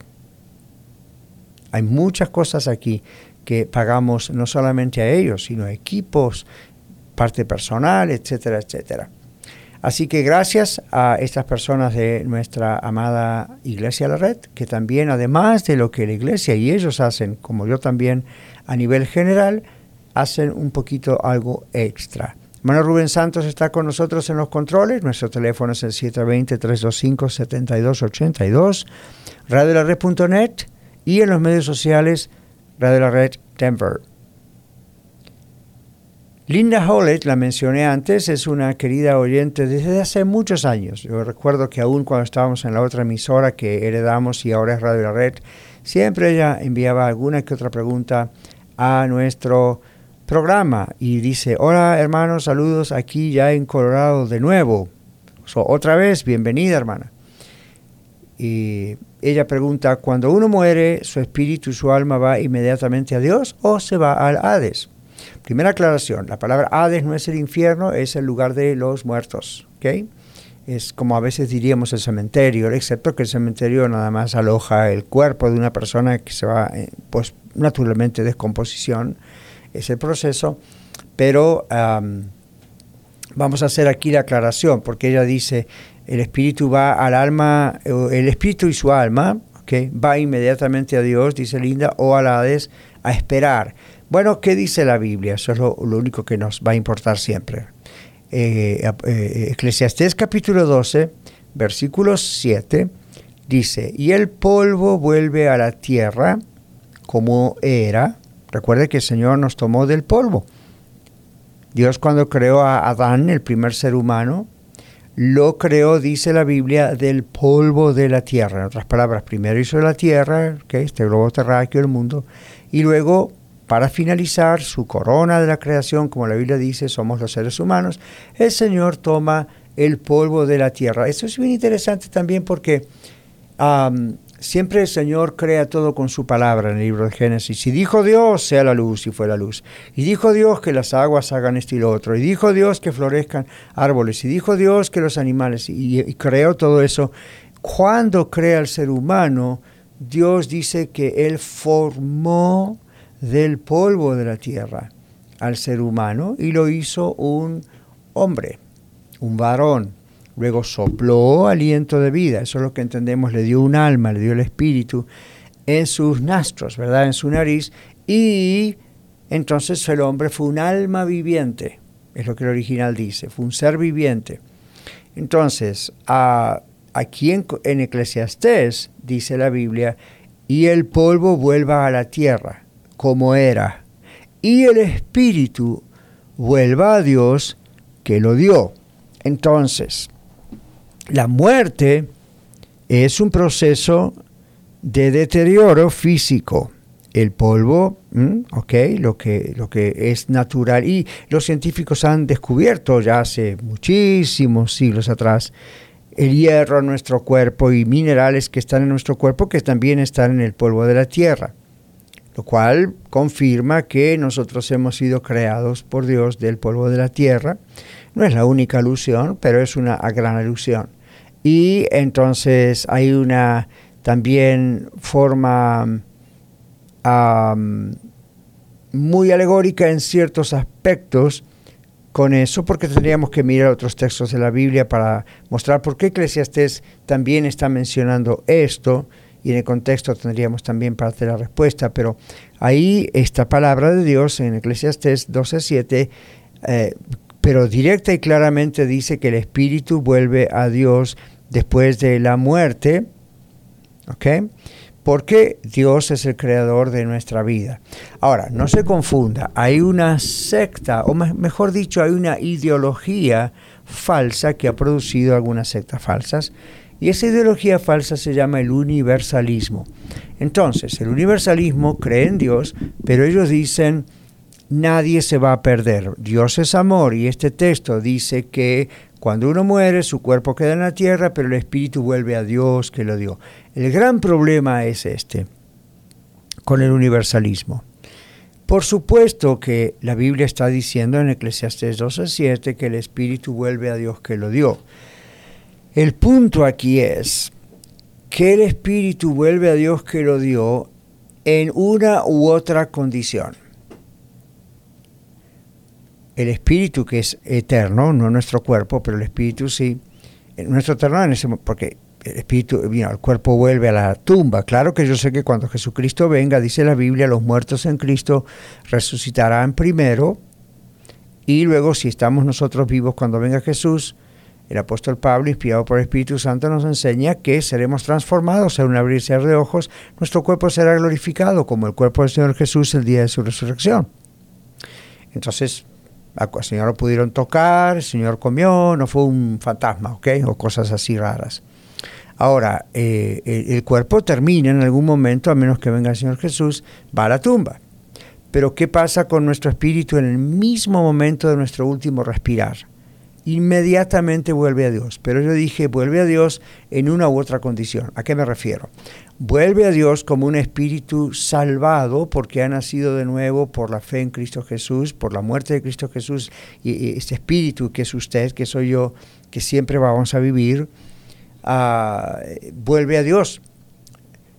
Hay muchas cosas aquí que pagamos no solamente a ellos, sino a equipos, parte personal, etcétera, etcétera. Así que gracias a estas personas de nuestra amada Iglesia La Red, que también, además de lo que la Iglesia y ellos hacen, como yo también a nivel general, hacen un poquito algo extra. Hermano Rubén Santos está con nosotros en los controles. Nuestro teléfono es el 720-325-7282, radiolared.net, y en los medios sociales, Radio La Red Denver. Linda Hollett, la mencioné antes, es una querida oyente desde hace muchos años. Yo recuerdo que aún cuando estábamos en la otra emisora que heredamos y ahora es Radio La Red, siempre ella enviaba alguna que otra pregunta a nuestro programa y dice: hola hermanos, saludos aquí ya en Colorado de nuevo. Otra vez, bienvenida hermana. Y ella pregunta: cuando uno muere, ¿su espíritu y su alma va inmediatamente a Dios o se va al Hades? Primera aclaración, la palabra Hades no es el infierno, es el lugar de los muertos, ¿ok? Es como a veces diríamos el cementerio, excepto que el cementerio nada más aloja el cuerpo de una persona que se va, pues naturalmente, descomposición. es el proceso, pero vamos a hacer aquí la aclaración, porque ella dice, el espíritu va al alma, el espíritu y su alma, ¿okay? Va inmediatamente a Dios, dice Linda, o al Hades, a esperar. Bueno, ¿qué dice la Biblia? Eso es lo único que nos va a importar siempre. Eclesiastés capítulo 12, versículo 7, dice, y el polvo vuelve a la tierra como era. Recuerde que el Señor nos tomó del polvo. Dios, cuando creó a Adán, el primer ser humano, lo creó, dice la Biblia, del polvo de la tierra. En otras palabras, primero hizo la tierra, este globo terráqueo, el mundo, y luego, para finalizar, su corona de la creación, como la Biblia dice, somos los seres humanos, el Señor toma el polvo de la tierra. Eso es bien interesante también porque siempre el Señor crea todo con su palabra en el libro de Génesis. Y dijo Dios, sea la luz, y fue la luz. Y dijo Dios que las aguas hagan esto y lo otro. Y dijo Dios que florezcan árboles. Y dijo Dios que los animales. Y creó todo eso. Cuando crea al ser humano, Dios dice que Él formó del polvo de la tierra al ser humano y lo hizo un hombre, un varón. Luego sopló aliento de vida, eso es lo que entendemos, le dio un alma, le dio el espíritu en sus nostros, ¿verdad? En su nariz, y entonces el hombre fue un alma viviente, es lo que el original dice, fue un ser viviente. Entonces, aquí en Eclesiastés dice la Biblia, y el polvo vuelva a la tierra, como era, y el espíritu vuelva a Dios que lo dio. Entonces, la muerte es un proceso de deterioro físico. El polvo, lo que es natural, y los científicos han descubierto ya hace muchísimos siglos atrás el hierro en nuestro cuerpo y minerales que están en nuestro cuerpo que también están en el polvo de la tierra, lo cual confirma que nosotros hemos sido creados por Dios del polvo de la tierra. No es la única alusión, pero es una gran alusión. Y entonces hay una también forma muy alegórica en ciertos aspectos con eso, porque tendríamos que mirar otros textos de la Biblia para mostrar por qué Eclesiastés también está mencionando esto, y en el contexto tendríamos también parte de la respuesta, pero ahí esta palabra de Dios en Eclesiastés 12:7, pero directa y claramente dice que el espíritu vuelve a Dios después de la muerte, ¿ok? Porque Dios es el creador de nuestra vida. Ahora, no se confunda, hay una secta, o mejor dicho, hay una ideología falsa que ha producido algunas sectas falsas, y esa ideología falsa se llama el universalismo. Entonces, el universalismo cree en Dios, pero ellos dicen, nadie se va a perder. Dios es amor, y este texto dice que cuando uno muere, su cuerpo queda en la tierra, pero el espíritu vuelve a Dios que lo dio. El gran problema es con el universalismo. Por supuesto que la Biblia está diciendo en Eclesiastés 12:7 que el espíritu vuelve a Dios que lo dio. El punto aquí es que el espíritu vuelve a Dios que lo dio en una u otra condición. El espíritu, que es eterno, no nuestro cuerpo, pero el espíritu sí, nuestro eterno porque el espíritu, el cuerpo vuelve a la tumba. Claro que yo sé que cuando Jesucristo venga, dice la Biblia, los muertos en Cristo resucitarán primero, y luego si estamos nosotros vivos cuando venga Jesús, el apóstol Pablo, inspirado por el Espíritu Santo, nos enseña que seremos transformados en un abrir y cerrar de ojos. Nuestro cuerpo será glorificado como el cuerpo del Señor Jesús el día de su resurrección. Entonces, al Señor lo pudieron tocar, el Señor comió, no fue un fantasma, ¿ok? O cosas así raras. Ahora, el cuerpo termina en algún momento, a menos que venga el Señor Jesús, va a la tumba. Pero ¿qué pasa con nuestro espíritu en el mismo momento de nuestro último respirar? Inmediatamente vuelve a Dios. Pero yo dije, vuelve a Dios en una u otra condición. ¿A qué me refiero? Vuelve a Dios como un espíritu salvado porque ha nacido de nuevo por la fe en Cristo Jesús, por la muerte de Cristo Jesús, y este espíritu que es usted, que soy yo, que siempre vamos a vivir, vuelve a Dios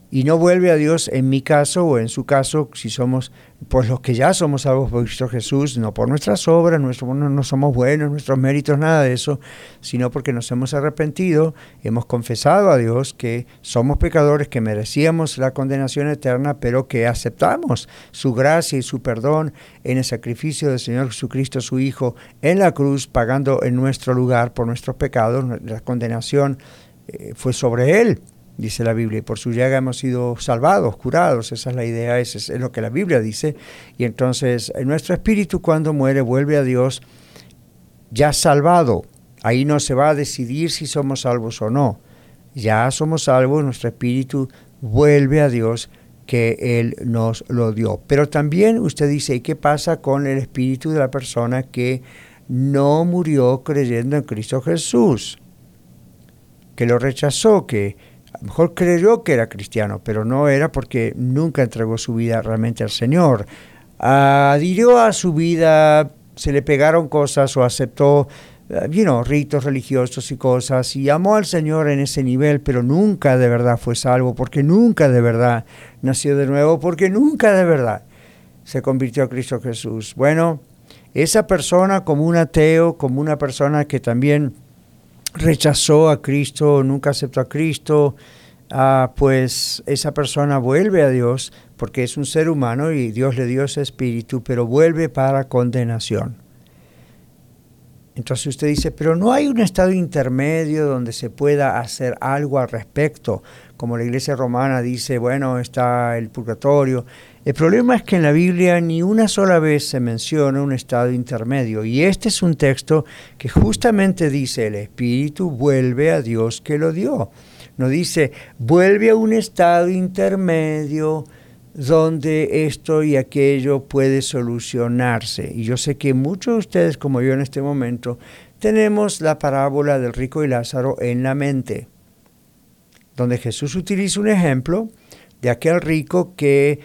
y no vuelve a Dios, en mi caso o en su caso, si somos pues los que ya somos salvos por Cristo Jesús, no por nuestras obras, no somos buenos, nuestros méritos, nada de eso, sino porque nos hemos arrepentido, hemos confesado a Dios que somos pecadores, que merecíamos la condenación eterna, pero que aceptamos su gracia y su perdón en el sacrificio del Señor Jesucristo, su Hijo, en la cruz, pagando en nuestro lugar por nuestros pecados. La condenación fue sobre Él, dice la Biblia, y por su llaga hemos sido salvados, curados. Esa es la idea, eso es lo que la Biblia dice. Y entonces nuestro espíritu cuando muere vuelve a Dios ya salvado. Ahí no se va a decidir si somos salvos o no. Ya somos salvos, nuestro espíritu vuelve a Dios que Él nos lo dio. Pero también usted dice, ¿y qué pasa con el espíritu de la persona que no murió creyendo en Cristo Jesús? Que lo rechazó, que a lo mejor creyó que era cristiano, pero no era porque nunca entregó su vida realmente al Señor. Adhirió a su vida, se le pegaron cosas o aceptó ritos religiosos y cosas, y amó al Señor en ese nivel, pero nunca de verdad fue salvo, porque nunca de verdad nació de nuevo, porque nunca de verdad se convirtió a Cristo Jesús. Bueno, esa persona, como un ateo, como una persona que también rechazó a Cristo, nunca aceptó a Cristo, pues esa persona vuelve a Dios porque es un ser humano y Dios le dio ese espíritu, pero vuelve para condenación. Entonces usted dice, pero no hay un estado intermedio donde se pueda hacer algo al respecto, como la Iglesia romana dice, bueno, está el purgatorio. El problema es que en la Biblia ni una sola vez se menciona un estado intermedio, y este es un texto que justamente dice, el espíritu vuelve a Dios que lo dio. No dice, vuelve a un estado intermedio donde esto y aquello puede solucionarse. Y yo sé que muchos de ustedes, como yo en este momento, tenemos la parábola del rico y Lázaro en la mente, donde Jesús utiliza un ejemplo de aquel rico que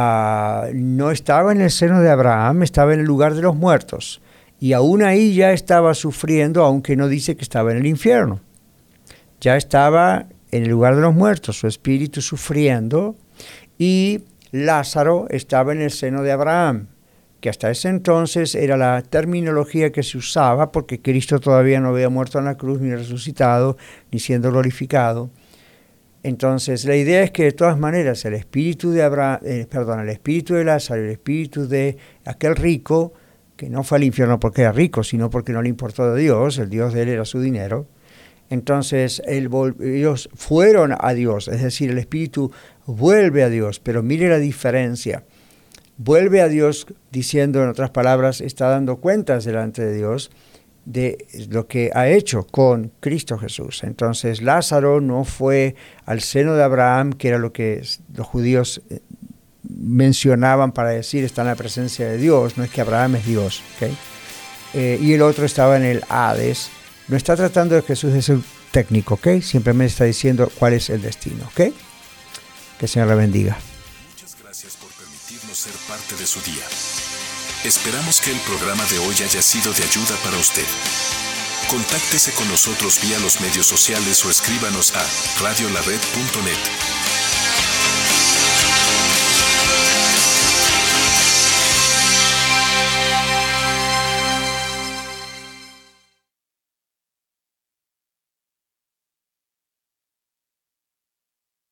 no estaba en el seno de Abraham, estaba en el lugar de los muertos, y aún ahí ya estaba sufriendo, aunque no dice que estaba en el infierno. Ya estaba en el lugar de los muertos, su espíritu sufriendo, y Lázaro estaba en el seno de Abraham, que hasta ese entonces era la terminología que se usaba, porque Cristo todavía no había muerto en la cruz, ni resucitado, ni siendo glorificado. Entonces, la idea es que de todas maneras el espíritu de el espíritu de Lázaro y el espíritu de aquel rico, que no fue al infierno porque era rico, sino porque no le importó de Dios, el Dios de él era su dinero. Entonces, ellos fueron a Dios, es decir, el espíritu vuelve a Dios, pero mire la diferencia. Vuelve a Dios diciendo, en otras palabras, está dando cuentas delante de Dios de lo que ha hecho con Cristo Jesús. Entonces Lázaro no fue al seno de Abraham, que era lo que los judíos mencionaban para decir está en la presencia de Dios, no es que Abraham es Dios, ¿okay? Y el otro estaba en el Hades. No está tratando de Jesús de ser técnico, ¿okay? Simplemente está diciendo cuál es el destino, ¿okay? Que el Señor la bendiga. Muchas gracias por permitirnos ser parte de su día. Esperamos que el programa de hoy haya sido de ayuda para usted. Contáctese con nosotros vía los medios sociales o escríbanos a radiolared.net.